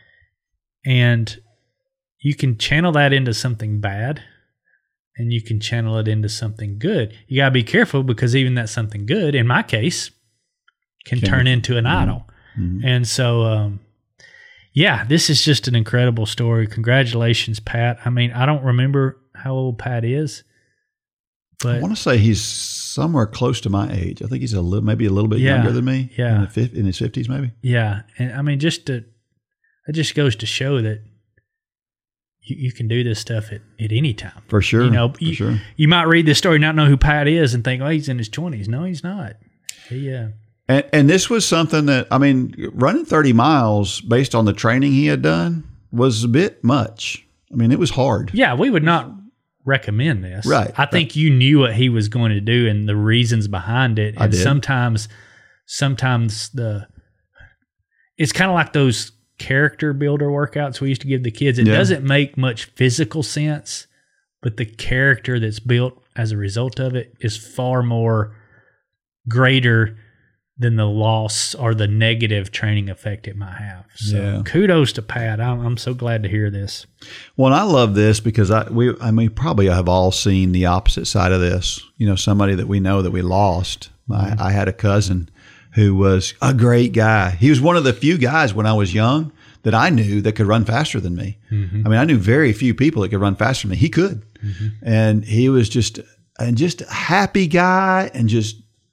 and you can channel that into something bad, and you can channel it into something good. You got to be careful because even that something good, in my case, can, can turn into an mm-hmm. idol. Mm-hmm. And so, um, yeah, this is just an incredible story. Congratulations, Pat. I mean, I don't remember how old Pat is, but I want to say he's somewhere close to my age. I think he's a little, maybe a little bit yeah, younger than me. Yeah, in, the fifth, in his fifties, maybe. Yeah, and I mean, just to, it just goes to show that you, you can do this stuff at, at any time. For sure. You know, for you, sure. You might read this story, not know who Pat is, and think, oh, he's in his twenties. No, he's not. He, uh, and, and this was something that, I mean, running thirty miles based on the training he had done was a bit much. I mean, it was hard. Yeah, we would not recommend this. Right. I think right. you knew what he was going to do and the reasons behind it. And I did. sometimes, sometimes the, it's kind of like those character builder workouts we used to give the kids. It yeah. doesn't make much physical sense, but the character that's built as a result of it is far more greater than the loss or the negative training effect it might have. So yeah. kudos to Pat. I'm, I'm so glad to hear this. Well, and I love this because I we I mean probably have all seen the opposite side of this. You know, somebody that we know that we lost. Mm-hmm. I, I had a cousin who was a great guy. He was one of the few guys when I was young that I knew that could run faster than me. Mm-hmm. I mean, I knew very few people that could run faster than me. He could. Mm-hmm. And he was just and just a happy guy and just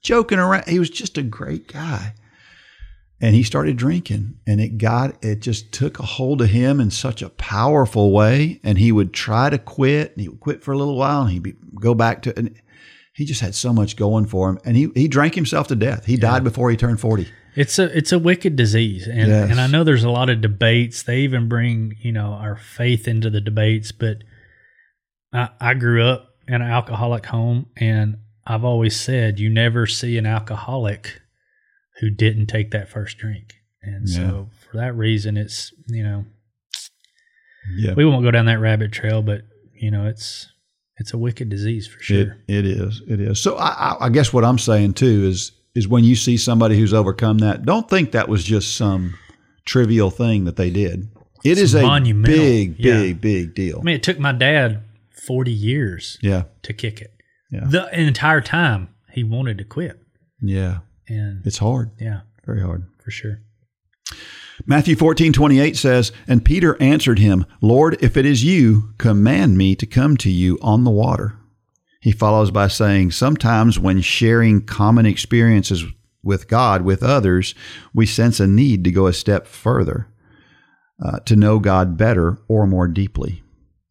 joking around. He was just a great guy. And he started drinking, and it got, it just took a hold of him in such a powerful way. And he would try to quit, and he would quit for a little while, and he'd be, go back to, and he just had so much going for him. And he, he drank himself to death. He yeah. died before he turned forty. It's a, it's a wicked disease. And, yes. and I know there's a lot of debates. They even bring, you know, our faith into the debates, but I, I grew up in an alcoholic home, and I've always said, you never see an alcoholic who didn't take that first drink. And yeah. so for that reason, it's, you know, yeah. we won't go down that rabbit trail, but you know, it's, it's a wicked disease for sure. It, it is. It is. So I, I guess what I'm saying too is, is when you see somebody who's overcome that, don't think that was just some trivial thing that they did. It it's is a monumental. big, yeah. big, big deal. I mean, it took my dad forty years yeah. to kick it. Yeah. The entire time he wanted to quit. Yeah. And it's hard. Yeah. Very hard. For sure. Matthew fourteen twenty-eight says, and Peter answered him, Lord, if it is you, command me to come to you on the water. He follows by saying, sometimes when sharing common experiences with God, with others, we sense a need to go a step further, uh, to know God better or more deeply.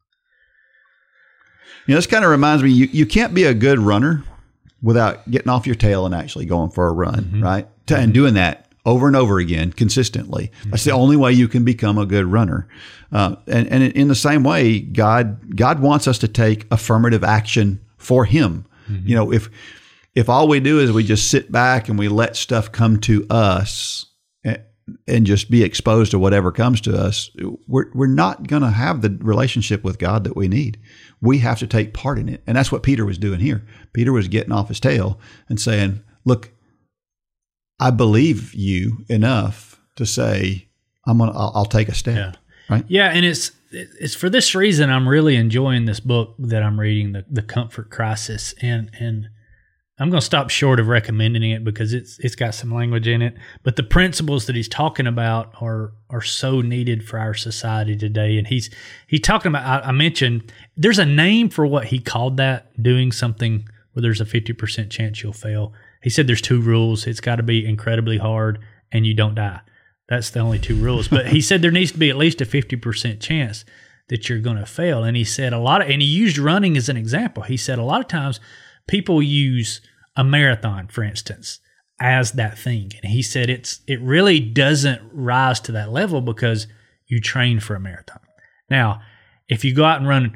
You know, this kind of reminds me, you, you can't be a good runner without getting off your tail and actually going for a run, mm-hmm. right? Mm-hmm. And doing that over and over again consistently. Mm-hmm. That's the only way you can become a good runner. Uh, and, and in the same way, God God wants us to take affirmative action for Him. Mm-hmm. You know, if if all we do is we just sit back and we let stuff come to us and, and just be exposed to whatever comes to us, we're we're not going to have the relationship with God that we need. We have to take part in it. And that's what Peter was doing here. Peter was getting off his tail and saying, look, I believe you enough to say, I'm going to, I'll, I'll take a step. Yeah. Right. Yeah. And it's, it's for this reason I'm really enjoying this book that I'm reading, the, the Comfort Crisis. And, and I'm going to stop short of recommending it because it's, it's got some language in it, but the principles that he's talking about are, are so needed for our society today. And he's, he's talking about, I, I mentioned there's a name for what he called that, doing something where there's a fifty percent chance you'll fail. He said there's two rules. It's got to be incredibly hard and you don't die. That's the only two rules. But he said there needs to be at least a fifty percent chance that you're going to fail. And he said a lot of, and he used running as an example. He said a lot of times people use a marathon, for instance, as that thing. And he said it's it really doesn't rise to that level because you train for a marathon. Now, if you go out and run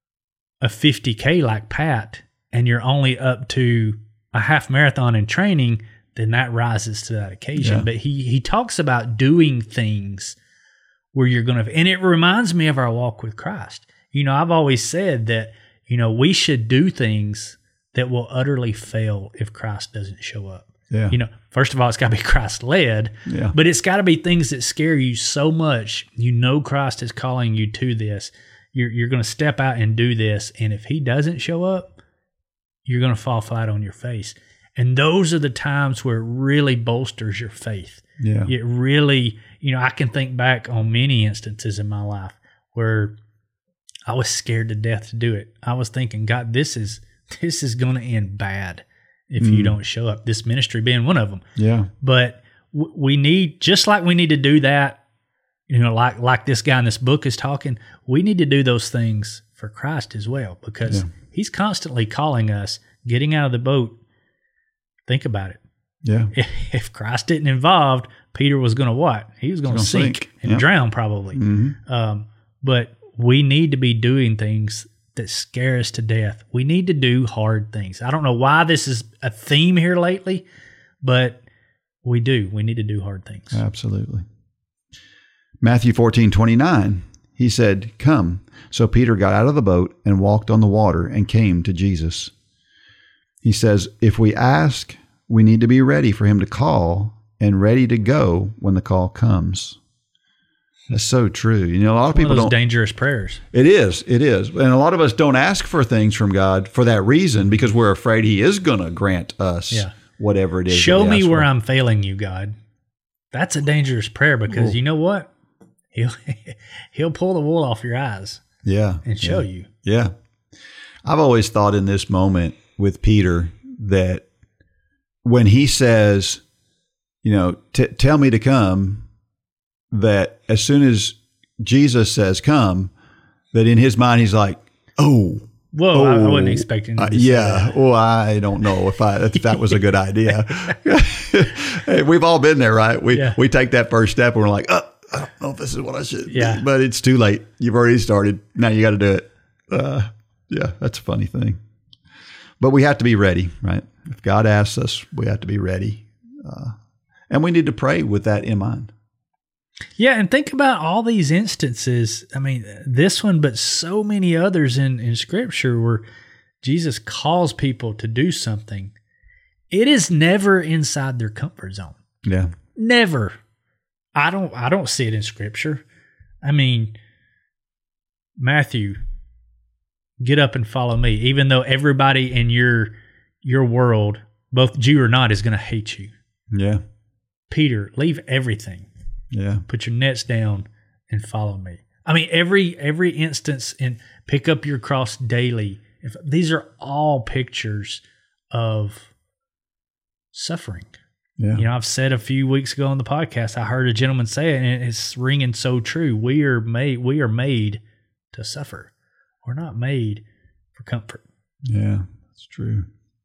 a fifty K like Pat and you're only up to a half marathon in training, then that rises to that occasion. Yeah. But he he talks about doing things where you're going to, and it reminds me of our walk with Christ. You know, I've always said that, you know, we should do things that will utterly fail if Christ doesn't show up. Yeah. You know, first of all, it's got to be Christ-led, yeah. but it's got to be things that scare you so much. You know Christ is calling you to this. You're, you're going to step out and do this, and if He doesn't show up, you're going to fall flat on your face. And those are the times where it really bolsters your faith. Yeah. It really, you know, I can think back on many instances in my life where I was scared to death to do it. I was thinking, God, this is this is going to end bad if mm. you don't show up. This ministry being one of them. Yeah. But w- we need, just like we need to do that, you know, like like this guy in this book is talking, we need to do those things for Christ as well, because yeah. He's constantly calling us, getting out of the boat. Think about it. Yeah. If, if Christ didn't involved, Peter was going to what? He was going to sink, sink and yep. drown probably. Mm-hmm. Um, but we need to be doing things that scare us to death. We need to do hard things. I don't know why this is a theme here lately, but we do. We need to do hard things. Absolutely. Matthew fourteen twenty-nine, he said, come. So Peter got out of the boat and walked on the water and came to Jesus. He says, if we ask, we need to be ready for Him to call and ready to go when the call comes. That's so true. You know, a lot of people One of those don't. Dangerous prayers. It is. It is. And a lot of us don't ask for things from God for that reason, because we're afraid He is going to grant us yeah. whatever it is. Show me where for. I'm failing you, God. That's a dangerous prayer, because Ooh. You know what? He'll He'll pull the wool off your eyes. Yeah. And show yeah. you. Yeah. I've always thought in this moment with Peter that when he says, you know, t- tell me to come, that as soon as Jesus says come, that in his mind he's like, oh, Whoa, oh, I, I wasn't expecting uh, to say yeah. that. Well, I don't know if I if that was a good idea. Hey, we've all been there, right? We Yeah. we take that first step and we're like, oh, I don't know if this is what I should Yeah. do. But it's too late. You've already started. Now you got to do it. Uh, yeah, that's a funny thing. But we have to be ready, right? If God asks us, we have to be ready. Uh, and we need to pray with that in mind. Yeah, and think about all these instances. I mean, this one, but so many others in, in Scripture where Jesus calls people to do something. It is never inside their comfort zone. Yeah. Never. I don't I don't see it in Scripture. I mean, Matthew, get up and follow me, even though everybody in your your world, both Jew or not, is going to hate you. Yeah. Peter, leave everything. Yeah. Put your nets down and follow me. I mean, every every instance in pick up your cross daily. If, these are all pictures of suffering. Yeah. You know, I've said a few weeks ago on the podcast, I heard a gentleman say it, and it's ringing so true. We are made. We are made to suffer. We're not made for comfort. Yeah, that's true.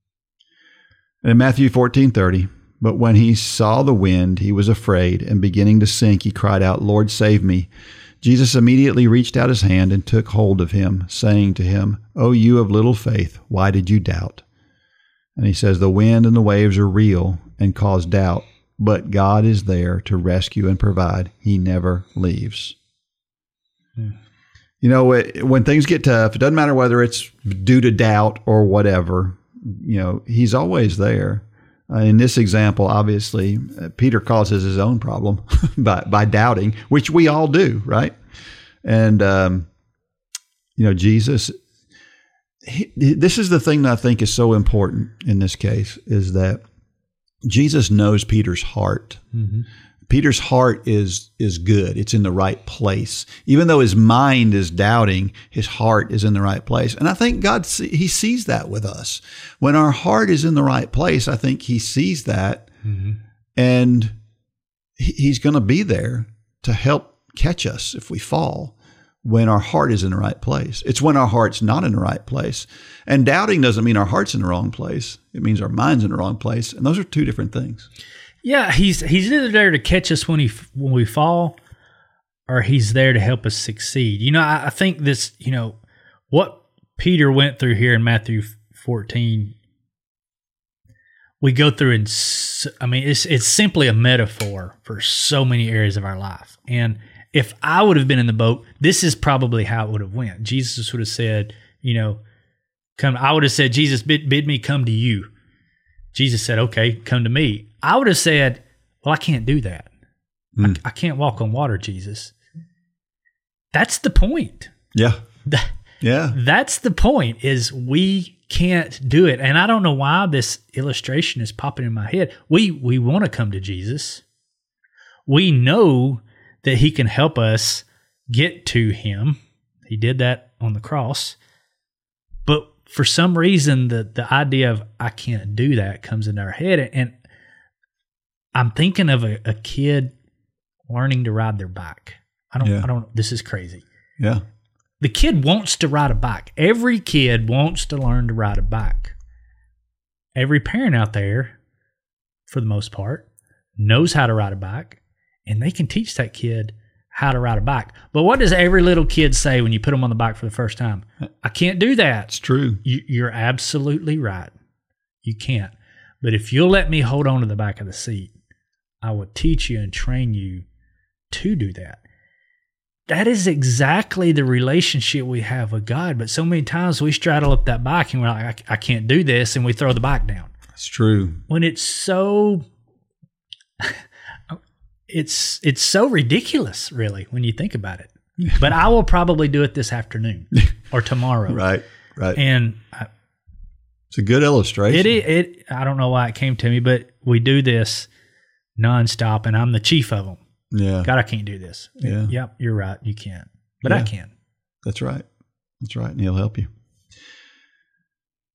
In Matthew fourteen thirty, but when he saw the wind, he was afraid, and beginning to sink, he cried out, Lord, save me. Jesus immediately reached out his hand and took hold of him, saying to him, O you of little faith, why did you doubt? And he says, the wind and the waves are real and cause doubt, but God is there to rescue and provide. He never leaves. Hmm. You know, when things get tough, it doesn't matter whether it's due to doubt or whatever, you know, he's always there. Uh, in this example, obviously, uh, Peter causes his own problem by, by doubting, which we all do, right? And, um, you know, Jesus, he, this is the thing that I think is so important in this case, is that Jesus knows Peter's heart. Mm-hmm. Peter's heart is is good. It's in the right place. Even though his mind is doubting, his heart is in the right place. And I think God, he sees that with us. When our heart is in the right place, I think he sees that. Mm-hmm. And he's going to be there to help catch us if we fall when our heart is in the right place. It's when our heart's not in the right place. And doubting doesn't mean our heart's in the wrong place. It means our mind's in the wrong place. And those are two different things. Yeah, he's he's either there to catch us when he when we fall, or he's there to help us succeed. You know, I, I think this, you know, what Peter went through here in Matthew fourteen, we go through in, I mean, it's it's simply a metaphor for so many areas of our life. And if I would have been in the boat, this is probably how it would have went. Jesus would have said, you know, come. I would have said, Jesus, bid, bid me come to you. Jesus said, okay, come to me. I would have said, well, I can't do that. Mm. I, I can't walk on water, Jesus. That's the point. Yeah. Yeah. That's the point, is we can't do it. And I don't know why this illustration is popping in my head. We we want to come to Jesus. We know that he can help us get to him. He did that on the cross. But for some reason, the, the idea of I can't do that comes into our head. And I'm thinking of a, a kid learning to ride their bike. I don't, yeah. I don't, this is crazy. Yeah. The kid wants to ride a bike. Every kid wants to learn to ride a bike. Every parent out there, for the most part, knows how to ride a bike, and they can teach that kid how to ride a bike. But what does every little kid say when you put them on the bike for the first time? I can't do that. It's true. You, you're absolutely right. You can't. But if you'll let me hold on to the back of the seat, I will teach you and train you to do that. That is exactly the relationship we have with God. But so many times we straddle up that bike and we're like, I, I can't do this, and we throw the bike down. It's true. When it's so... It's it's so ridiculous, really, when you think about it. But I will probably do it this afternoon or tomorrow. Right, right. And I, it's a good illustration. It, it I don't know why it came to me, but we do this nonstop, and I'm the chief of them. Yeah. God, I can't do this. Yeah. Yep, you're right. You can't. But yeah. I can. That's right. That's right. And he'll help you.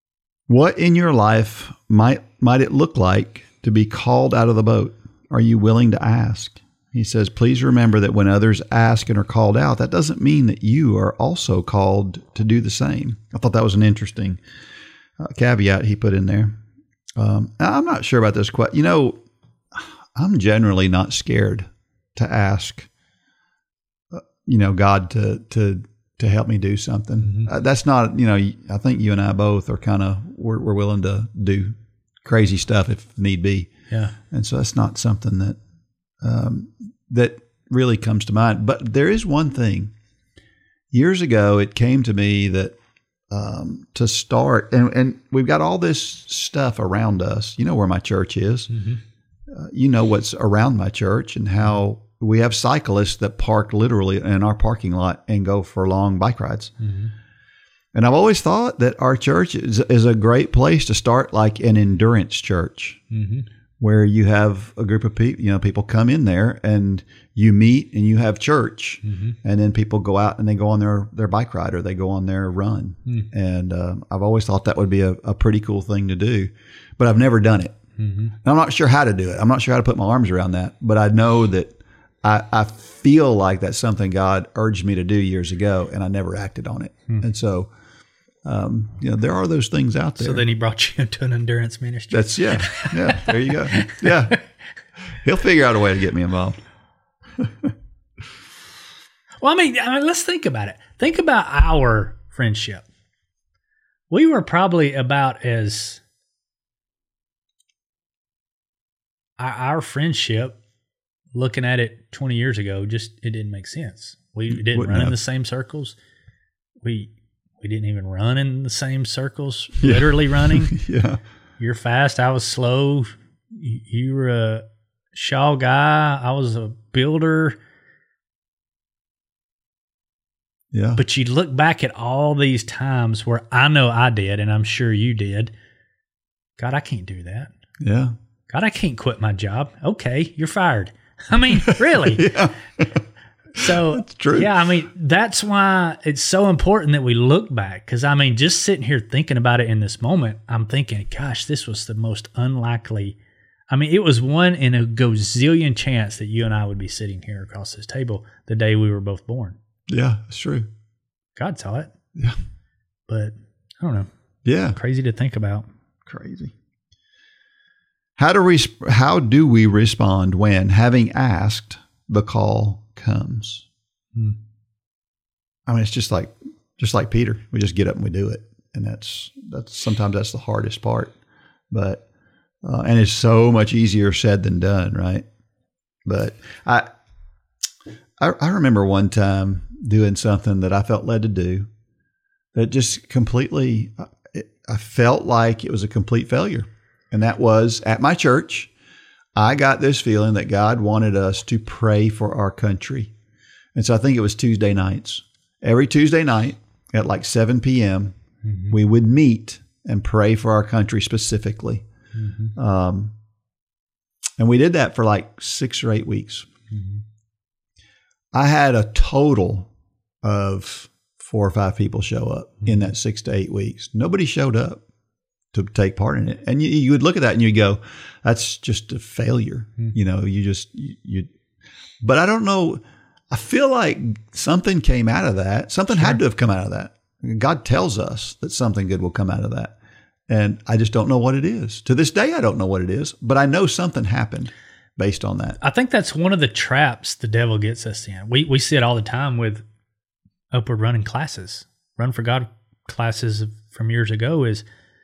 What in your life might might it look like to be called out of the boat? Are you willing to ask? He says, please remember that when others ask and are called out, that doesn't mean that you are also called to do the same. I thought that was an interesting uh, caveat he put in there. Um, I'm not sure about this question. You know, I'm generally not scared to ask, uh, you know, God to to to help me do something. Mm-hmm. Uh, that's not, you know, I think you and I both are kind of, we're, we're willing to do crazy stuff if need be. Yeah. And so that's not something that, um, that really comes to mind. But there is one thing. Years ago, it came to me that um, to start, and, and we've got all this stuff around us. You know where my church is. Mm-hmm. Uh, you know what's around my church and how we have cyclists that park literally in our parking lot and go for long bike rides. Mm-hmm. And I've always thought that our church is, is a great place to start like an endurance church, mm-hmm. where you have a group of people, you know, people come in there and you meet and you have church, mm-hmm. and then people go out and they go on their, their bike ride or they go on their run. Mm-hmm. And uh, I've always thought that would be a, a pretty cool thing to do, but I've never done it. Mm-hmm. And I'm not sure how to do it. I'm not sure how to put my arms around that, but I know that I, I feel like that's something God urged me to do years ago, and I never acted on it. Hmm. And so, um, you know, there are those things out there. So then he brought you into an endurance ministry. That's, yeah, yeah, there you go. Yeah. He'll figure out a way to get me involved. Well, I mean, I mean, let's think about it. Think about our friendship. We were probably about as, our, our friendship, looking at it twenty years ago, just it didn't make sense. We didn't Wouldn't run have. in the same circles. We we didn't even run in the same circles. Yeah. Literally running. Yeah, you're fast. I was slow. You, you were a Shaw guy. I was a builder. Yeah. But you look back at all these times where I know I did, and I'm sure you did. God, I can't do that. Yeah. God, I can't quit my job. Okay, you're fired. I mean, really? Yeah. So, that's true. Yeah, I mean, that's why it's so important that we look back. Because, I mean, just sitting here thinking about it in this moment, I'm thinking, gosh, this was the most unlikely. I mean, it was one in a gazillion chance that you and I would be sitting here across this table the day we were both born. Yeah, that's true. God saw it. Yeah. But, I don't know. Yeah. Crazy to think about. Crazy. How do we, how do we respond when, having asked, the call comes? Hmm. I mean, it's just like, just like Peter. We just get up and we do it. And that's, that's, sometimes that's the hardest part. But, uh, and it's so much easier said than done, right? But I, I, I remember one time doing something that I felt led to do that just completely, it, I felt like it was a complete failure. And that was at my church. I got this feeling that God wanted us to pray for our country. And so I think it was Tuesday nights. Every Tuesday night at like seven p.m., mm-hmm. we would meet and pray for our country specifically. Mm-hmm. Um, and we did that for like six or eight weeks. Mm-hmm. I had a total of four or five people show up mm-hmm. in that six to eight weeks. Nobody showed up to take part in it. And you, you would look at that and you'd go, that's just a failure. Mm-hmm. You know, you just, you, you, but I don't know. I feel like something came out of that. Something sure. had to have come out of that. God tells us that something good will come out of that. And I just don't know what it is. To this day, I don't know what it is, but I know something happened based on that. I think that's one of the traps the devil gets us in. We, we see it all the time with upward running classes. Run for God classes from years ago is,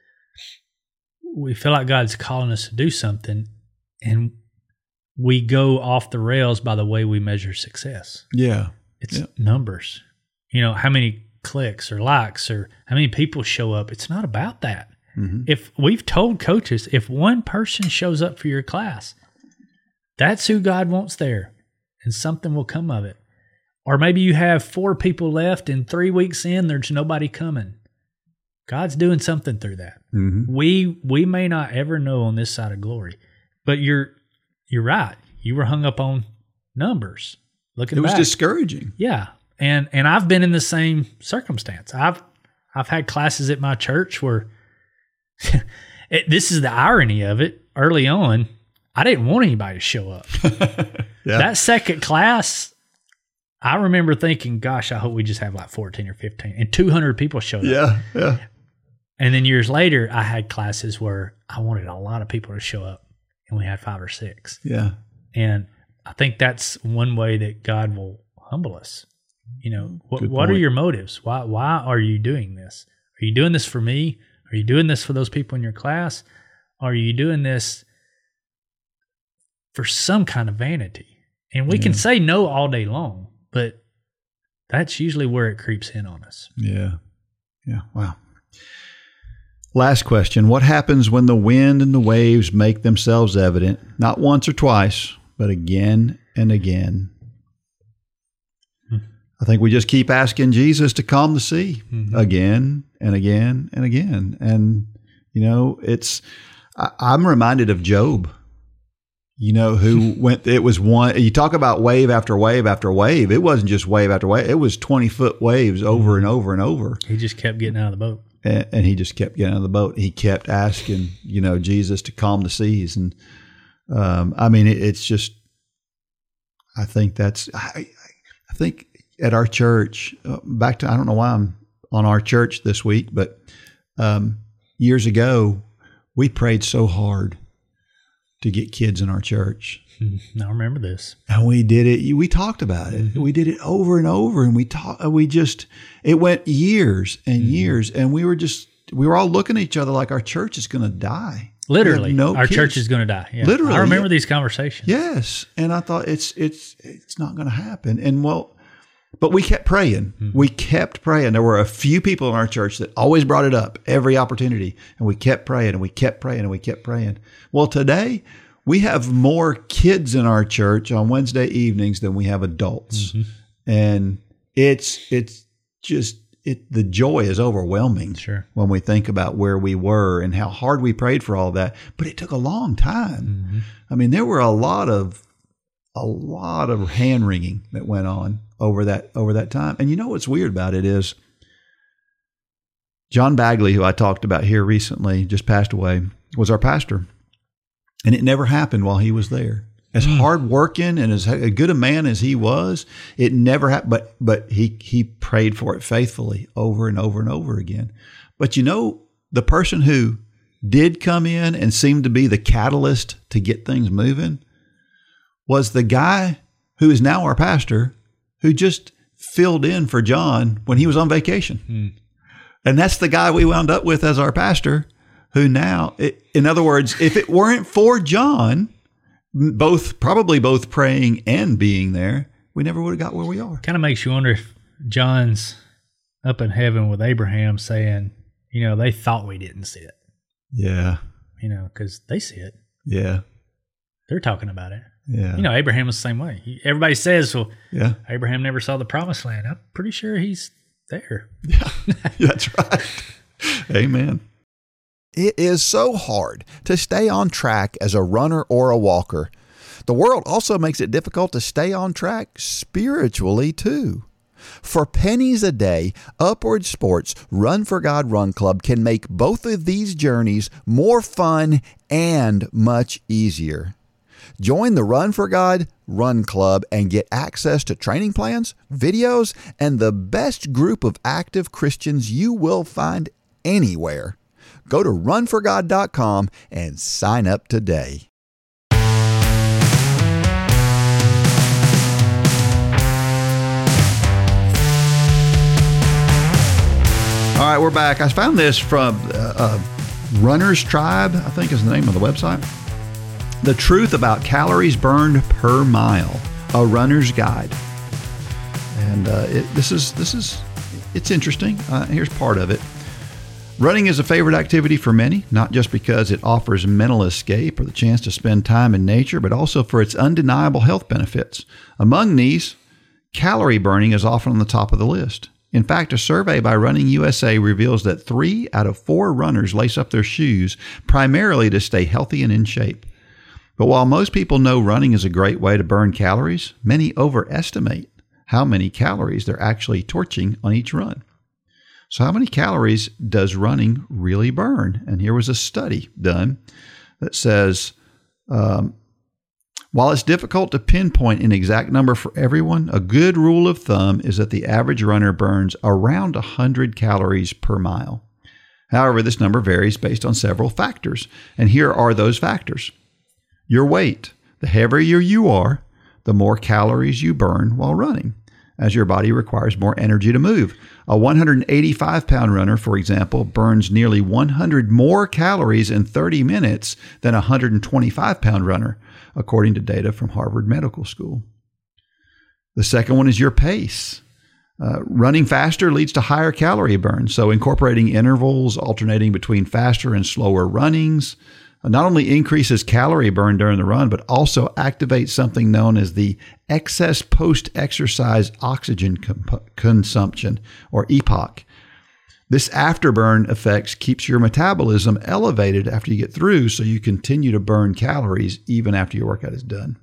we feel like God's calling us to do something, and we go off the rails by the way we measure success. Yeah. It's yeah. numbers. You know, how many clicks or likes or how many people show up. It's not about that. Mm-hmm. If we've told coaches, if one person shows up for your class, that's who God wants there, and something will come of it. Or maybe you have four people left and three weeks in, there's nobody coming. God's doing something through that. Mm-hmm. We we may not ever know on this side of glory, but you're you're right. You were hung up on numbers. Looking it was back. discouraging. Yeah, and and I've been in the same circumstance. I've I've had classes at my church where it, this is the irony of it. Early on, I didn't want anybody to show up. Yeah. That second class, I remember thinking, gosh, I hope we just have like fourteen or fifteen. And two hundred people showed up. Yeah, yeah. And then years later, I had classes where I wanted a lot of people to show up, and we had five or six. Yeah. And I think that's one way that God will humble us. You know, what, Good what are point. your motives? Why why are you doing this? Are you doing this for me? Are you doing this for those people in your class? Are you doing this for some kind of vanity? And we Yeah. can say no all day long, but that's usually where it creeps in on us. Yeah. Yeah. Wow. Last question. What happens when the wind and the waves make themselves evident, not once or twice, but again and again? Hmm. I think we just keep asking Jesus to calm the sea Mhm. again and again and again. And, you know, it's, I, I'm reminded of Job, you know, who went, it was one, you talk about wave after wave after wave. It wasn't just wave after wave. It was twenty foot waves over and over and over. He just kept getting out of the boat. And, and he just kept getting out of the boat. He kept asking, you know, Jesus to calm the seas. And, um, I mean, it, it's just, I think that's, I, I think at our church, uh, back to, I don't know why I'm on our church this week, but um, years ago, we prayed so hard to get kids in our church. I remember this. And we did it. We talked about it. We did it over and over, and we talked. We just. It went years and Mm-hmm. years, and we were just. We were all looking at each other like our church is going to die. Literally, We have no our kids. church is going to die. Yeah. Literally, I remember yeah. these conversations. Yes, and I thought it's it's it's not going to happen. And well, but we kept praying. Mm-hmm. We kept praying. There were a few people in our church that always brought it up every opportunity, and we kept praying and we kept praying and we kept praying. Well, today we have more kids in our church on Wednesday evenings than we have adults, Mm-hmm. and it's it's just it. The joy is overwhelming. Sure. When we think about where we were and how hard we prayed for all that, but it took a long time. Mm-hmm. I mean, there were a lot of a lot of hand wringing that went on over that over that time. And you know what's weird about it is John Bagley, who I talked about here recently, just passed away, was our pastor. And it never happened while he was there. As Mm. hard working and as good a man as he was, it never happened. But but he he prayed for it faithfully over and over and over again. But you know, the person who did come in and seemed to be the catalyst to get things moving was the guy who is now our pastor, who just filled in for John when he was on vacation. Mm. And that's the guy we wound up with as our pastor, who now, it, in other words, if it weren't for John, both probably both praying and being there, we never would have got where we are. Kind of makes you wonder if John's up in heaven with Abraham saying, you know, they thought we didn't see it, Yeah, you know, because they see it. yeah, They're talking about it. yeah. You know, Abraham was the same way. He, everybody says, well, yeah, Abraham never saw the promised land. I'm pretty sure he's there. yeah, that's right. Amen. It is so hard to stay on track as a runner or a walker. The world also makes it difficult to stay on track spiritually, too. For pennies a day, Upward Sports Run for God Run Club can make both of these journeys more fun and much easier. Join the Run for God Run Club and get access to training plans, videos, and the best group of active Christians you will find anywhere. Go to run for god dot com and sign up today. All right, we're back. I found this from uh, uh, Runner's Tribe, I think is the name of the website. The Truth About Calories Burned Per Mile, a runner's guide. And uh, it, this is this is it's interesting. Uh, here's part of it. Running is a favorite activity for many, not just because it offers mental escape or the chance to spend time in nature, but also for its undeniable health benefits. Among these, calorie burning is often on the top of the list. In fact, a survey by Running U S A reveals that three out of four runners lace up their shoes primarily to stay healthy and in shape. But while most people know running is a great way to burn calories, many overestimate how many calories they're actually torching on each run. So how many calories does running really burn? And here was a study done that says, um, while it's difficult to pinpoint an exact number for everyone, a good rule of thumb is that the average runner burns around one hundred calories per mile. However, this number varies based on several factors, and here are those factors. Your weight. The heavier you are, the more calories you burn while running, as your body requires more energy to move. A one hundred eighty-five pound runner, for example, burns nearly one hundred more calories in thirty minutes than a one hundred twenty-five pound runner, according to data from Harvard Medical School. The second one is your pace. Uh, running faster leads to higher calorie burn, so incorporating intervals, alternating between faster and slower runnings, uh, not only increases calorie burn during the run, but also activates something known as the excess post-exercise oxygen comp- consumption, or E P O C. This afterburn effect keeps your metabolism elevated after you get through, so you continue to burn calories even after your workout is done.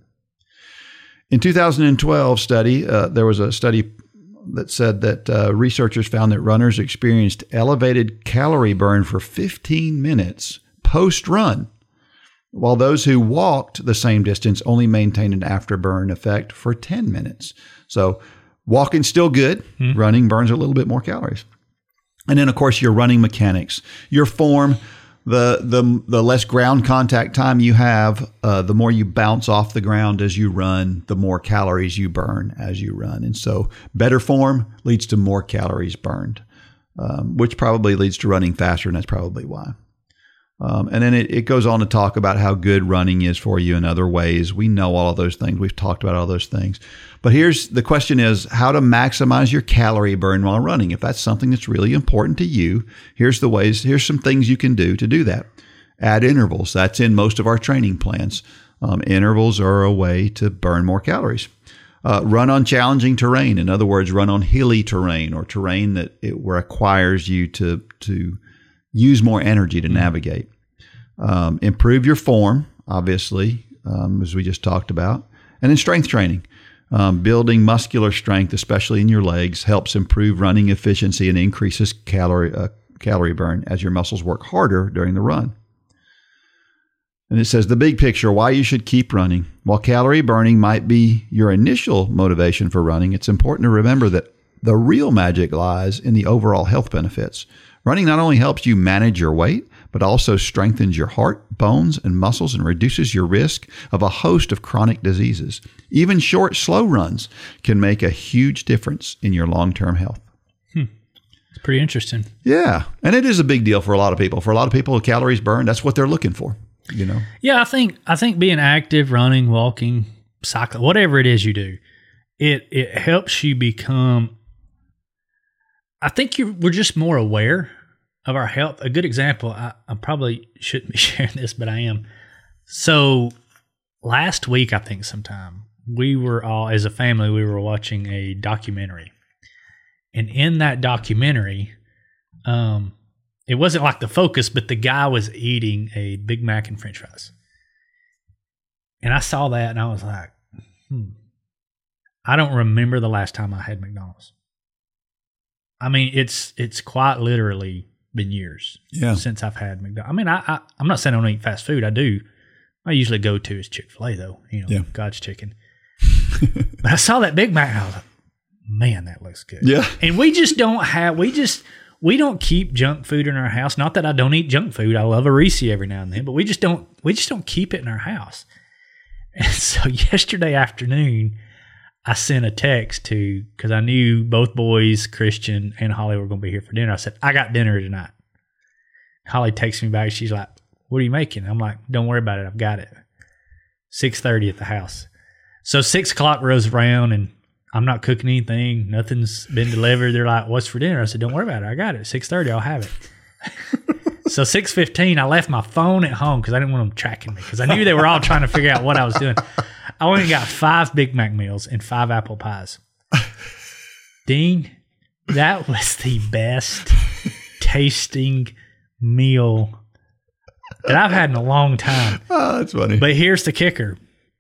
In two thousand twelve study, uh, there was a study that said that uh, researchers found that runners experienced elevated calorie burn for fifteen minutes post-run, while those who walked the same distance only maintained an afterburn effect for ten minutes. So walking still good, hmm. running burns a little bit more calories. And then, of course, your running mechanics, your form, the the the less ground contact time you have, uh, the more you bounce off the ground as you run, the more calories you burn as you run. And so better form leads to more calories burned, um, which probably leads to running faster, and that's probably why. Um, and then it, it goes on to talk about how good running is for you in other ways. We know all of those things. We've talked about all those things. But here's the question is how to maximize your calorie burn while running. If that's something that's really important to you, here's the ways, here's some things you can do to do that. Add intervals. That's in most of our training plans. Um, intervals are a way to burn more calories. Uh, run on challenging terrain. In other words, run on hilly terrain or terrain that it requires you to, to use more energy to navigate. Um, improve your form, obviously, um, as we just talked about. And then strength training. Um, building muscular strength, especially in your legs, helps improve running efficiency and increases calorie uh, calorie burn as your muscles work harder during the run. And it says the big picture, why you should keep running. While calorie burning might be your initial motivation for running, it's important to remember that the real magic lies in the overall health benefits. Running not only helps you manage your weight, but also strengthens your heart, bones, and muscles and reduces your risk of a host of chronic diseases. Even short, slow runs can make a huge difference in your long-term health. Hmm. It's pretty interesting. Yeah. And it is a big deal for a lot of people. For a lot of people, calories burned, that's what they're looking for, you know? Yeah, I think I think being active, running, walking, cycling, whatever it is you do, it it helps you become, I think you we're just more aware of our health. A good example, I, I probably shouldn't be sharing this, but I am. So last week, I think sometime, we were all, as a family, we were watching a documentary. And in that documentary, um, it wasn't like the focus, but the guy was eating a Big Mac and French fries. And I saw that and I was like, hmm, I don't remember the last time I had McDonald's. I mean, it's it's quite literally been years yeah. since I've had McDonald's. I mean, I, I, I'm not saying I don't eat fast food. I do. I usually go to is Chick-fil-A, though. You know, yeah. God's chicken. But I saw that Big Mac and I was like, man, that looks good. Yeah. And we just don't have, we just, we don't keep junk food in our house. Not that I don't eat junk food. I love a Reese every now and then, but we just don't, we just don't keep it in our house. And so yesterday afternoon, I sent a text to, because I knew both boys, Christian and Holly, were going to be here for dinner. I said, I got dinner tonight. Holly texts me back. She's like, what are you making? I'm like, don't worry about it. I've got it. six thirty at the house. So six o'clock rolls around and I'm not cooking anything. Nothing's been delivered. They're like, what's for dinner? I said, don't worry about it. I got it. six thirty, I'll have it. So six fifteen, I left my phone at home because I didn't want them tracking me because I knew they were all trying to figure out what I was doing. I went and got five Big Mac meals and five apple pies. Dean, that was the best tasting meal that I've had in a long time. Oh, that's funny. But here's the kicker.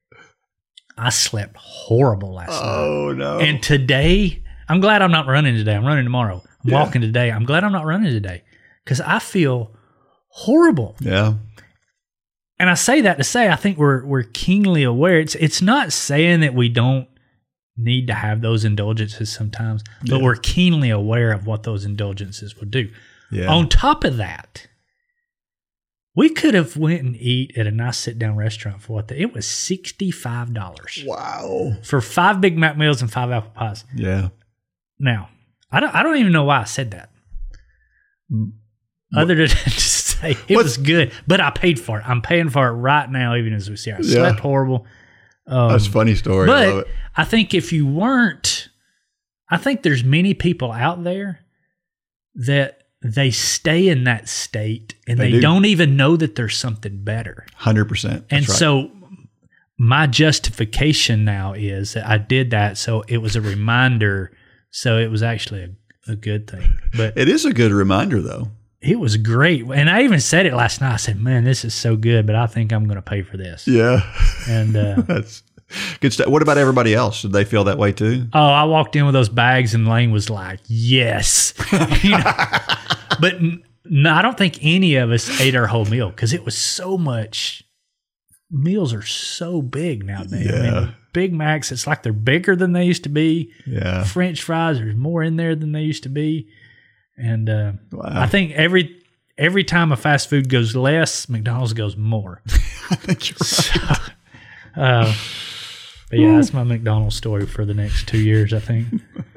I slept horrible last oh, night. no. And today, I'm glad I'm not running today. I'm running tomorrow. I'm Yeah. walking today. I'm glad I'm not running today because I feel horrible. Yeah. And I say that to say I think we're we're keenly aware. It's it's not saying that we don't need to have those indulgences sometimes, but Yeah. we're keenly aware of what those indulgences would do. Yeah. On top of that, we could have went and eat at a nice sit down restaurant for what the, it was sixty-five dollars Wow. for five Big Mac meals and five apple pies. Yeah. Now, I don't I don't even know why I said that. Other than to say it What's- was good, but I paid for it. I'm paying for it right now, even as we see. I slept Yeah. horrible. Um, That's a funny story. I love but it. I think if you weren't, I think there's many people out there that they stay in that state and They they, do. don't even know that there's something better. one hundred percent. And That's right. so my justification now is that I did that so it was a reminder. So it was actually a, a good thing. But It is a good reminder, though. it was great. And I even said it last night. I said, man, this is so good, but I think I'm going to pay for this. Yeah. And uh, That's good stuff. What about everybody else? Did they feel that way too? oh, I walked in with those bags and Lane was like, yes. You know? But n- no, I don't think any of us ate our whole meal because it was so much. Meals are so big nowadays. I Yeah. mean, Big Macs, it's like they're bigger than they used to be. Yeah. French fries, there's more in there than they used to be. And uh, Wow. I think every every time a fast food goes less, McDonald's goes more. I think you're right. Uh, but yeah, that's my McDonald's story for the next two years, I think.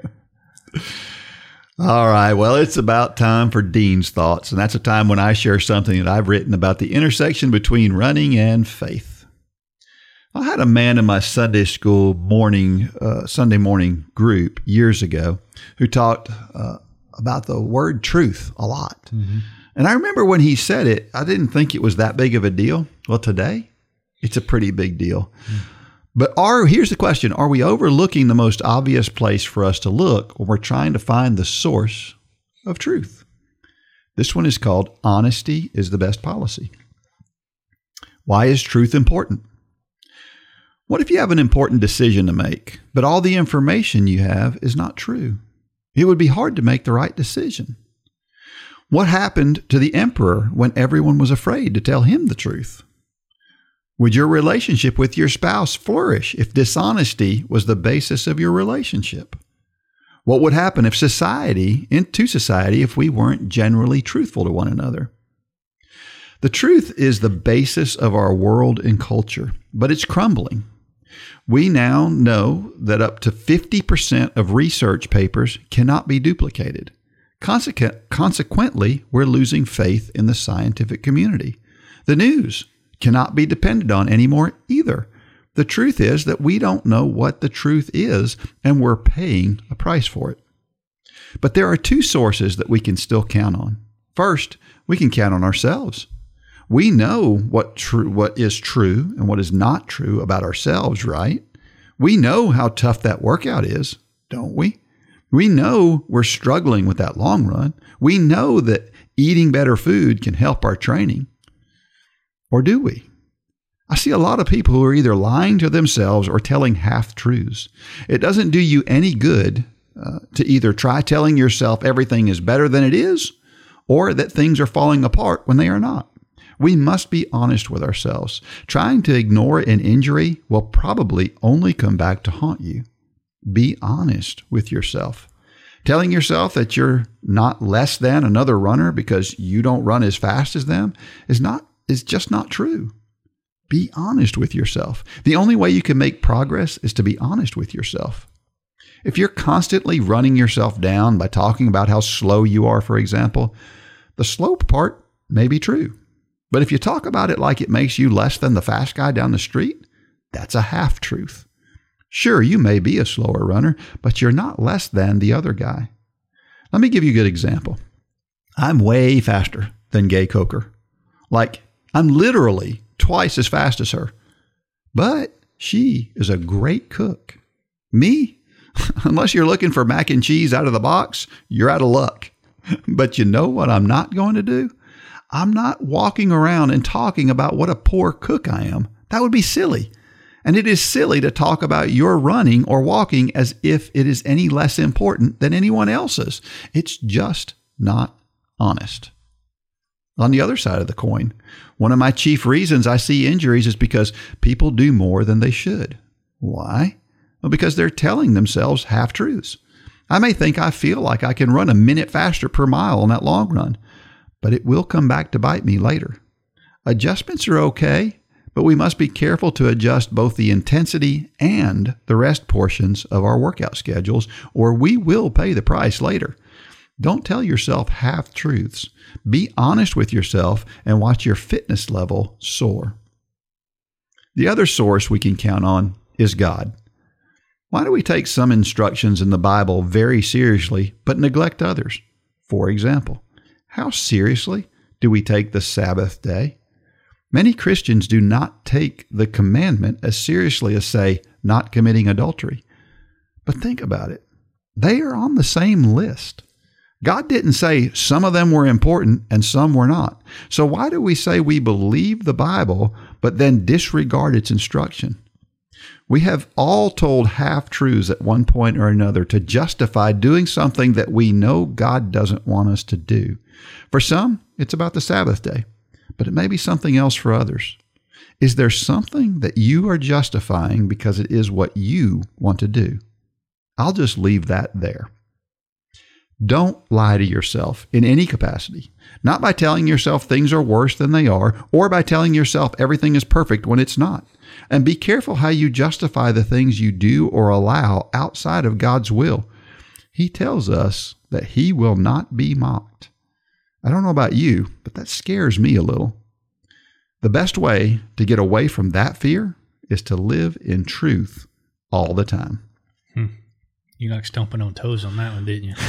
All right. Well, it's about time for Dean's Thoughts, and that's a time when I share something that I've written about the intersection between running and faith. I had a man in my Sunday school morning, uh, Sunday morning group years ago who talked uh, about the word truth a lot. Mm-hmm. And I remember when he said it, I didn't think it was that big of a deal. Well, today, it's a pretty big deal. Mm-hmm. But are here's the question. Are we overlooking the most obvious place for us to look when we're trying to find the source of truth? This one is called Honesty is the Best Policy. Why is truth important? What if you have an important decision to make, but all the information you have is not true? It would be hard to make the right decision. What happened to the emperor when everyone was afraid to tell him the truth? Would your relationship with your spouse flourish if dishonesty was the basis of your relationship? What would happen if society, into society, if we weren't generally truthful to one another? The truth is the basis of our world and culture, but it's crumbling. We now know that up to fifty percent of research papers cannot be duplicated. Consequent, consequently, we're losing faith in the scientific community. The news cannot be depended on anymore either. The truth is that we don't know what the truth is, and we're paying a price for it. But there are two sources that we can still count on. First, we can count on ourselves. We know what true, what is true and what is not true about ourselves, right? We know how tough that workout is, don't we? We know we're struggling with that long run. We know that eating better food can help our training. Or do we? I see a lot of people who are either lying to themselves or telling half-truths. It doesn't do you any good uh, to either try telling yourself everything is better than it is or that things are falling apart when they are not. We must be honest with ourselves. Trying to ignore an injury will probably only come back to haunt you. Be honest with yourself. Telling yourself that you're not less than another runner because you don't run as fast as them is not is just not true. Be honest with yourself. The only way you can make progress is to be honest with yourself. If you're constantly running yourself down by talking about how slow you are, for example, the slow part may be true. But if you talk about it like it makes you less than the fast guy down the street, that's a half-truth. Sure, you may be a slower runner, but you're not less than the other guy. Let me give you a good example. I'm way faster than Gay Coker. Like, I'm literally twice as fast as her. But she is a great cook. Me? Unless you're looking for mac and cheese out of the box, you're out of luck. But you know what I'm not going to do? I'm not walking around and talking about what a poor cook I am. That would be silly. And it is silly to talk about your running or walking as if it is any less important than anyone else's. It's just not honest. On the other side of the coin, one of my chief reasons I see injuries is because people do more than they should. Why? Well, because they're telling themselves half-truths. I may think I feel like I can run a minute faster per mile on that long run, but it will come back to bite me later. Adjustments are okay, but we must be careful to adjust both the intensity and the rest portions of our workout schedules, or we will pay the price later. Don't tell yourself half-truths. Be honest with yourself and watch your fitness level soar. The other source we can count on is God. Why do we take some instructions in the Bible very seriously but neglect others? For example, how seriously do we take the Sabbath day? Many Christians do not take the commandment as seriously as, say, not committing adultery. But think about it. They are on the same list. God didn't say some of them were important and some were not. So why do we say we believe the Bible but then disregard its instruction? We have all told half-truths at one point or another to justify doing something that we know God doesn't want us to do. For some, it's about the Sabbath day, but it may be something else for others. Is there something that you are justifying because it is what you want to do? I'll just leave that there. Don't lie to yourself in any capacity, not by telling yourself things are worse than they are, or by telling yourself everything is perfect when it's not. And be careful how you justify the things you do or allow outside of God's will. He tells us that He will not be mocked. I don't know about you, but that scares me a little. The best way to get away from that fear is to live in truth all the time. Hmm. You like stomping on toes on that one, didn't you?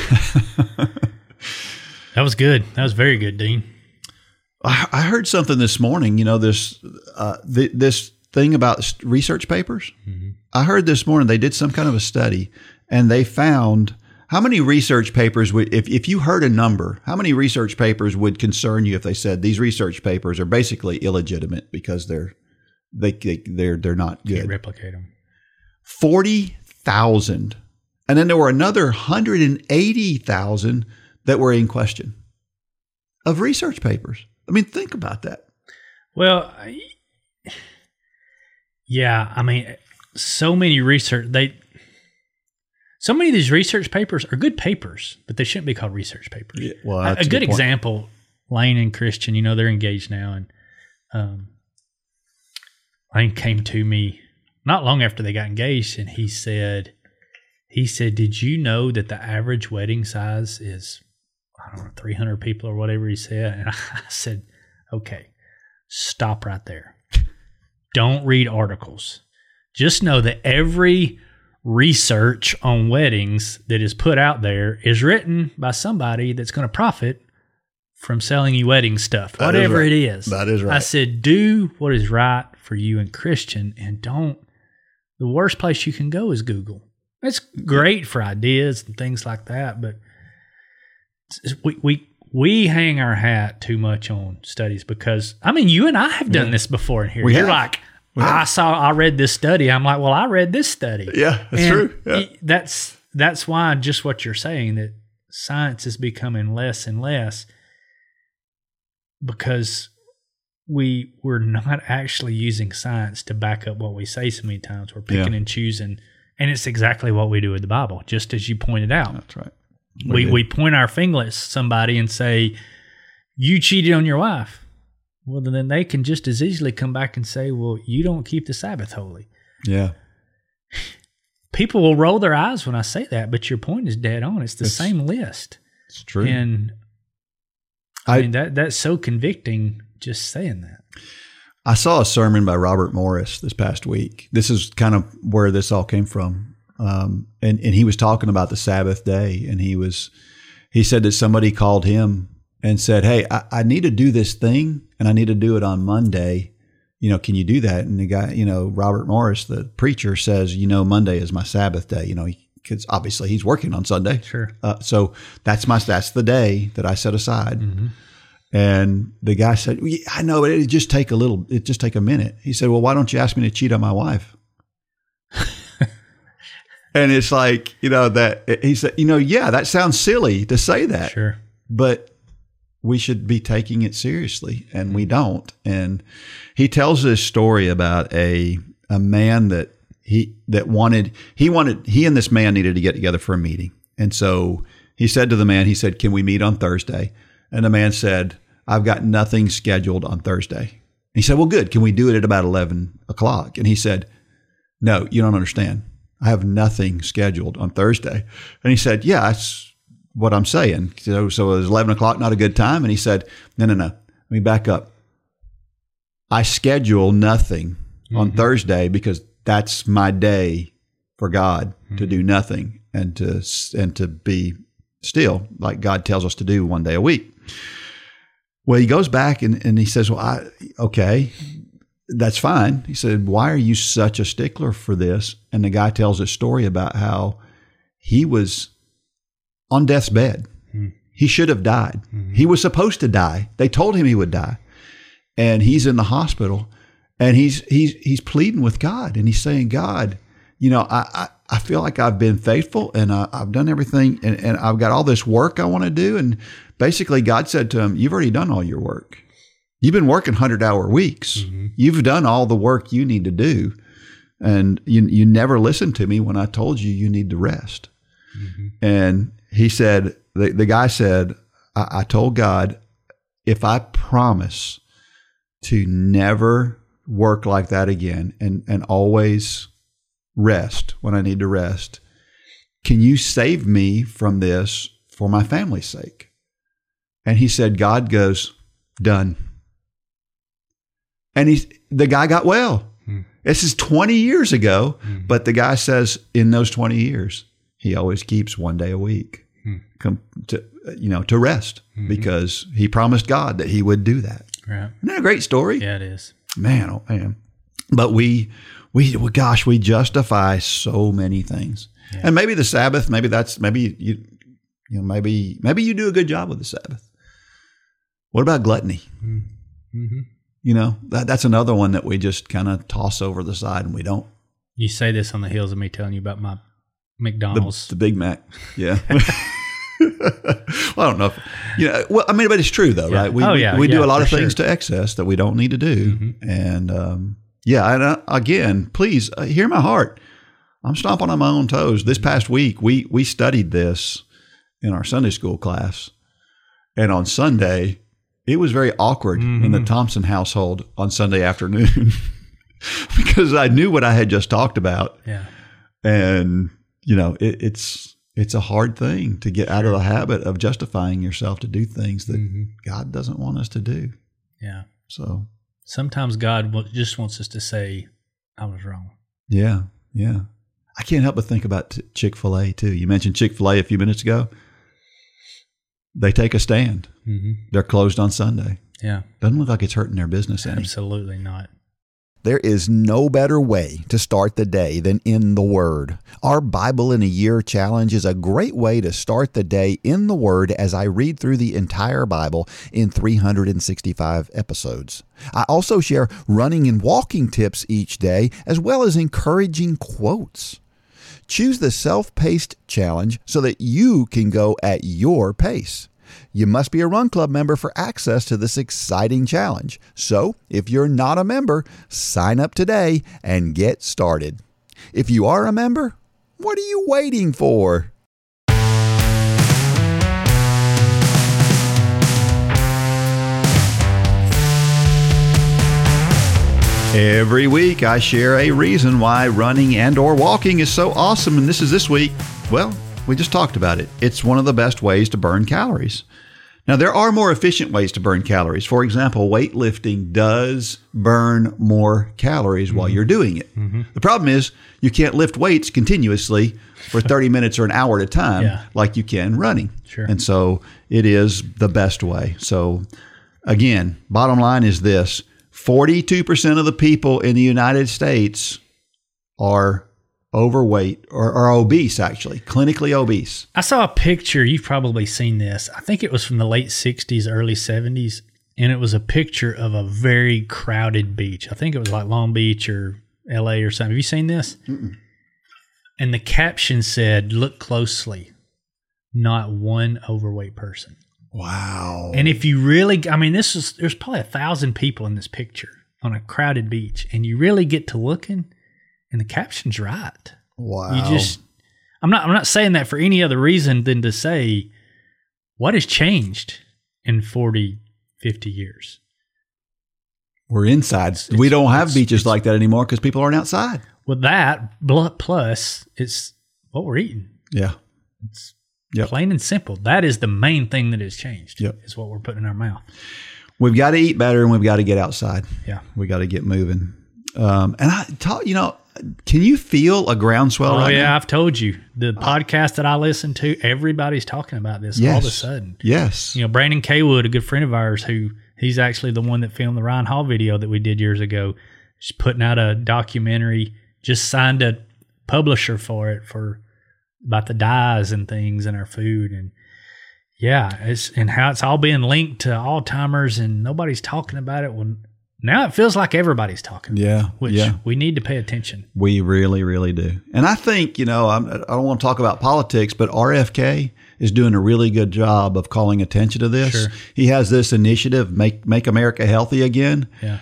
That was good. That was very good, Dean. I heard something this morning, you know, this uh, th- this thing about research papers. Mm-hmm. I heard this morning they did some kind of a study, and they found how many research papers would, if, if you heard a number, how many research papers would concern you if they said these research papers are basically illegitimate because they're they, they they're they're not good. Can't replicate them. Forty thousand. And then there were another one hundred eighty thousand that were in question of research papers. I mean, think about that. Well, yeah, I mean, so many research, they, so many of these research papers are good papers, but they shouldn't be called research papers. Yeah, well, a, that's a a good, good point. example, Lane and Christian, you know, they're engaged now. And um, Lane came to me not long after they got engaged, and he said, He said, did you know that the average wedding size is, I don't know, three hundred people or whatever he said? And I said, okay, stop right there. Don't read articles. Just know that every research on weddings that is put out there is written by somebody that's going to profit from selling you wedding stuff, That whatever is right. it is. That is right. I said, do what is right for you and Christian, and don't, the worst place you can go is Google. It's great for ideas and things like that, but we we we hang our hat too much on studies because, I mean, you and I have done yeah. this before in here. We You're have. like, I saw, I read this study. I'm like, well, I read this study. Yeah, that's and true. Yeah. That's that's why just what you're saying, that science is becoming less and less because we we're not actually using science to back up what we say so many times. We're picking Yeah. and choosing. And it's exactly what we do with the Bible, just as you pointed out. That's right. We We, we point our finger at somebody and say, you cheated on your wife. Well, then they can just as easily come back and say, well, you don't keep the Sabbath holy. yeah. People will roll their eyes when I say that, but your point is dead on. It's the It's- same list. It's true. And I, I- mean, that that's so convicting just saying that. I saw a sermon by Robert Morris this past week. This is kind of where this all came from. Um, and, and he was talking about the Sabbath day, and he was, he said that somebody called him and said, hey, I, I need to do this thing and I need to do it on Monday. You know, can you do that? And the guy, you know, Robert Morris, the preacher, says, you know, Monday is my Sabbath day. You know, because obviously he's working on Sunday. Sure. Uh, so that's my, that's the day that I set aside. Mm-hmm. And the guy said, well, I know, but it just take a little, it just take a minute. He said, well, why don't you ask me to cheat on my wife? And it's like, you know, that he said, you know, yeah, that sounds silly to say that. Sure. But we should be taking it seriously, and we don't. And he tells this story about a a man that he that wanted he wanted he and this man needed to get together for a meeting. And so he said to the man, he said, "Can we meet on Thursday?" And the man said, "I've got nothing scheduled on Thursday." And he said, "Well, good. Can we do it at about eleven o'clock?" And he said, "No, you don't understand. I have nothing scheduled on Thursday." And he said, "Yeah, that's what I'm saying. So, so is eleven o'clock not a good time?" And he said, "No, no, no. Let me back up. I schedule nothing mm-hmm. on Thursday because that's my day for God mm-hmm. to do nothing and to and to be still, like God tells us to do one day a week." Well, he goes back and, and he says, "Well, I, okay, that's fine." He said, "Why are you such a stickler for this?" And the guy tells a story about how he was on death's bed. Mm-hmm. He should have died. Mm-hmm. He was supposed to die. They told him he would die. And he's in the hospital and he's he's he's pleading with God, and he's saying, "God, you know, I, I, I feel like I've been faithful and I, I've done everything and, and I've got all this work I want to do." And basically God said to him, "You've already done all your work. You've been working hundred-hour weeks. Mm-hmm. You've done all the work you need to do. And you you never listened to me when I told you you need to rest." Mm-hmm. And he said, the, the guy said, I, I told God, if I promise to never work like that again and, and always rest when I need to rest, can you save me from this for my family's sake? And he said, God goes, "Done." And he's, the guy got well. Hmm. This is twenty years ago, hmm. but the guy says in those twenty years, he always keeps one day a week hmm. come to, you know, to rest mm-hmm. because he promised God that he would do that. Right. Isn't that a great story? Yeah, it is. Man, oh man. But we, we, well, gosh, we justify so many things. Yeah. And maybe the Sabbath, maybe that's, maybe you, you know, maybe, maybe you do a good job with the Sabbath. What about gluttony? Mm-hmm. You know, that, that's another one that we just kind of toss over the side and we don't. You say this on the heels of me telling you about my McDonald's. The, the Big Mac. Yeah. Well, I don't know. If, you know, well, I mean, but it's true though, yeah. right? We, oh, yeah, we, we yeah, do a lot of sure. things to excess that we don't need to do. Mm-hmm. And, um, yeah. And uh, again, please uh, hear my heart. I'm stomping on my own toes. This past week, we, we studied this in our Sunday school class. And on Sunday, it was very awkward mm-hmm. in the Thompson household on Sunday afternoon because I knew what I had just talked about. Yeah. And, you know, it, it's, it's a hard thing to get out of the habit of justifying yourself to do things that mm-hmm. God doesn't want us to do. Yeah. So sometimes God just wants us to say, "I was wrong." Yeah. Yeah. I can't help but think about t- Chick-fil-A too. You mentioned Chick-fil-A a few minutes ago. They take a stand. Mm-hmm. They're closed on Sunday. Yeah. Doesn't look like it's hurting their business any. Absolutely not. There is no better way to start the day than in the Word. Our Bible in a Year challenge is a great way to start the day in the Word as I read through the entire Bible in three hundred sixty-five episodes. I also share running and walking tips each day, as well as encouraging quotes. Choose the self-paced challenge so that you can go at your pace. You must be a Run Club member for access to this exciting challenge. So, if you're not a member, sign up today and get started. If you are a member, what are you waiting for? Every week I share a reason why running and or walking is so awesome, and this is this week. Well, we just talked about it. It's one of the best ways to burn calories. Now, there are more efficient ways to burn calories. For example, weightlifting does burn more calories mm-hmm. while you're doing it. Mm-hmm. The problem is you can't lift weights continuously for thirty minutes or an hour at a time yeah. like you can running. Sure. And so it is the best way. So again, bottom line is this. forty-two percent of the people in the United States are overweight or, or obese, actually, clinically obese. I saw a picture. You've probably seen this. I think it was from the late sixties, early seventies. And it was a picture of a very crowded beach. I think it was like Long Beach or L A or something. Have you seen this? Mm-mm. And the caption said, "Look closely, not one overweight person." Wow. And if you really, I mean, this is, there's probably a thousand people in this picture on a crowded beach, and you really get to looking, and the caption's right. Wow. You just, I'm not, I'm not saying that for any other reason than to say, what has changed in forty, fifty years? We're inside. It's, we don't have it's, beaches it's, like that anymore because people aren't outside. With that, plus it's what we're eating. Yeah. It's Yep. plain and simple. That is the main thing that has changed. Yep. Is what we're putting in our mouth. We've got to eat better and we've got to get outside. Yeah. We got to get moving. Um, and I taught, you know, can you feel a groundswell Oh, right yeah. now? I've told you. The podcast that I listen to, everybody's talking about this Yes. all of a sudden. Yes. You know, Brandon Kaywood, a good friend of ours, who he's actually the one that filmed the Ryan Hall video that we did years ago. He's putting out a documentary, just signed a publisher for it for about the dyes and things in our food. And yeah, it's and how it's all being linked to Alzheimer's and nobody's talking about it. Well, now it feels like everybody's talking. Yeah. Which yeah. we need to pay attention. We really, really do. And I think, you know, I'm, I don't want to talk about politics, but R F K is doing a really good job of calling attention to this. Sure. He has this initiative, Make Make America Healthy Again. Yeah.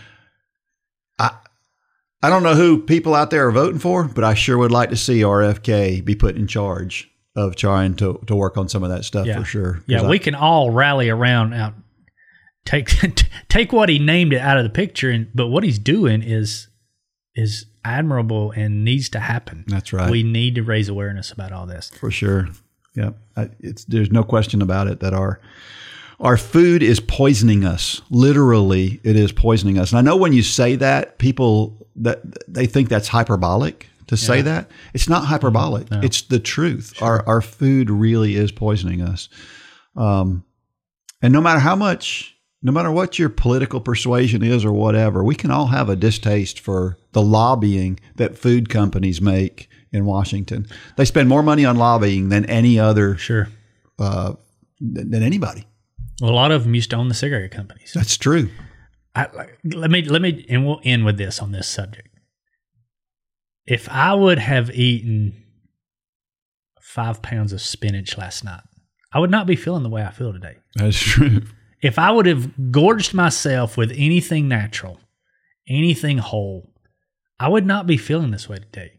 I I don't know who people out there are voting for, but I sure would like to see R F K be put in charge of trying to, to work on some of that stuff Yeah. for sure. Yeah, I, we can all rally around out take take what he named it out of the picture, and but what he's doing is is admirable and needs to happen. That's right. We need to raise awareness about all this. For sure. Yeah. I, it's there's no question about it that our our food is poisoning us. Literally, it is poisoning us. And I know when you say that, people that they think that's hyperbolic to say Yeah. that. It's not hyperbolic. No. It's the truth. Our our food really is poisoning us. Um, and no matter how much, no matter what your political persuasion is or whatever, we can all have a distaste for the lobbying that food companies make in Washington. They spend more money on lobbying than any other, Sure. uh, than than anybody. Well, a lot of them used to own the cigarette companies. That's true. I, like, let me let me and we'll end with this on this subject. If I would have eaten five pounds of spinach last night, I would not be feeling the way I feel today. That's true. If I would have gorged myself with anything natural, anything whole, I would not be feeling this way today.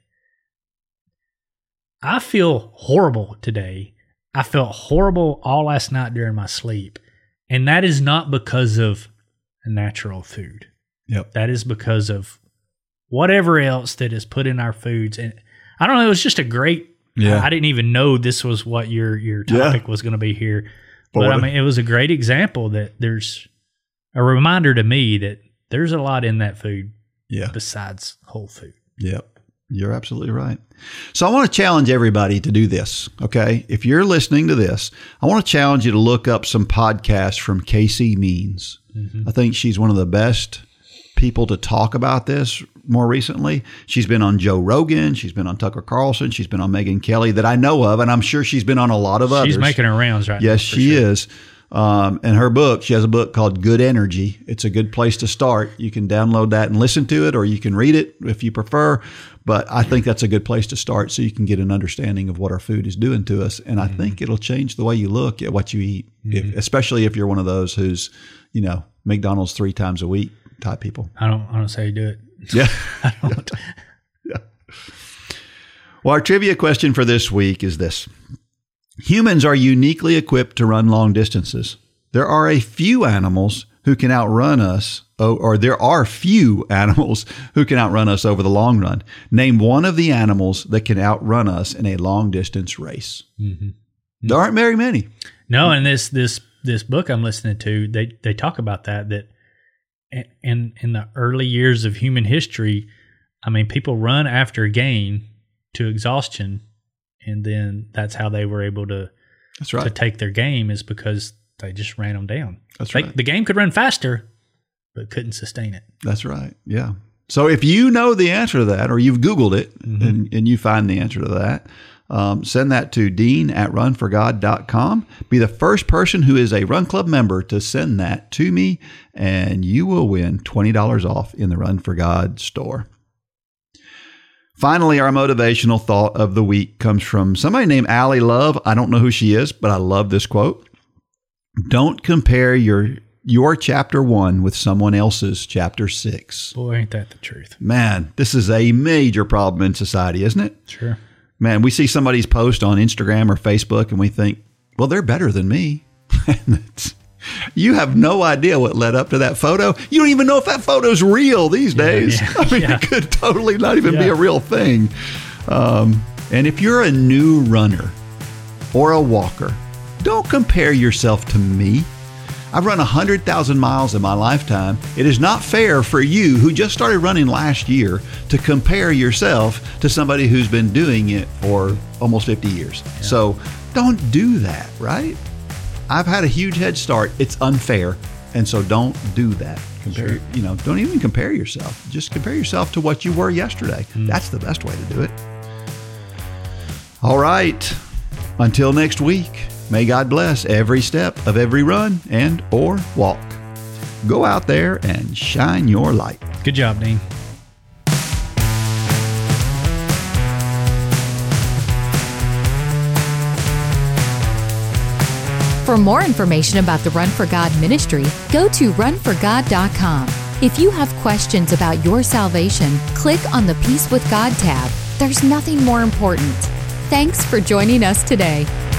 I feel horrible today. I felt horrible all last night during my sleep. And that is not because of natural food. Yep. That is because of whatever else that is put in our foods. And I don't know, it was just a great, Yeah. I, I didn't even know this was what your, your Yeah. topic was going to be here. But Boy. I mean, it was a great example that there's a reminder to me that there's a lot in that food Yeah. besides whole food. Yep. You're absolutely right. So I want to challenge everybody to do this. Okay. If you're listening to this, I want to challenge you to look up some podcasts from Casey Means. Mm-hmm. I think she's one of the best people to talk about this more recently. She's been on Joe Rogan. She's been on Tucker Carlson. She's been on Megyn Kelly that I know of. And I'm sure she's been on a lot of others. She's making her rounds right now. Yes, for she sure. is. Um, and her book, she has a book called Good Energy. It's a good place to start. You can download that and listen to it, or you can read it if you prefer. But I think that's a good place to start so you can get an understanding of what our food is doing to us. And I Mm-hmm. think it'll change the way you look at what you eat, Mm-hmm. if, especially if you're one of those who's, you know, McDonald's three times a week type people. I don't, I don't say you do it. Yeah. I don't. Yeah. Well, our trivia question for this week is this. Humans are uniquely equipped to run long distances. There are a few animals who can outrun us, or there are few animals who can outrun us over the long run. Name one of the animals that can outrun us in a long distance race. Mm-hmm. There aren't very many. No, and this this this book I'm listening to, they they talk about that that in in the early years of human history, I mean, people run after gain to exhaustion, and then that's how they were able to That's right. to take their game, is because they just ran them down. That's They- right. The game could run faster, but couldn't sustain it. That's right. Yeah. So if you know the answer to that, or you've Googled it Mm-hmm. and, and you find the answer to that, um, send that to dean at run for god dot com. Be the first person who is a Run Club member to send that to me, and you will win twenty dollars off in the Run for God store. Finally, our motivational thought of the week comes from somebody named Allie Love. I don't know who she is, but I love this quote. Don't compare your your chapter one with someone else's chapter six. Boy, ain't that the truth. Man, this is a major problem in society, isn't it? Sure. Man, we see somebody's post on Instagram or Facebook and we think, well, they're better than me. You have no idea what led up to that photo. You don't even know if that photo's real these days. Yeah, yeah, I mean, yeah. it could totally not even be Yeah. a real thing. Um, and if you're a new runner or a walker, don't compare yourself to me. I've run one hundred thousand miles in my lifetime. It is not fair for you who just started running last year to compare yourself to somebody who's been doing it for almost fifty years. Yeah. So don't do that, right? I've had a huge head start. It's unfair. And so don't do that. Compare, Sure. you know, don't even compare yourself. Just compare yourself to what you were yesterday. Mm. That's the best way to do it. All right. Until next week, may God bless every step of every run and or walk. Go out there and shine your light. Good job, Dean. For more information about the Run for God ministry, go to run for god dot com. If you have questions about your salvation, click on the Peace with God tab. There's nothing more important. Thanks for joining us today.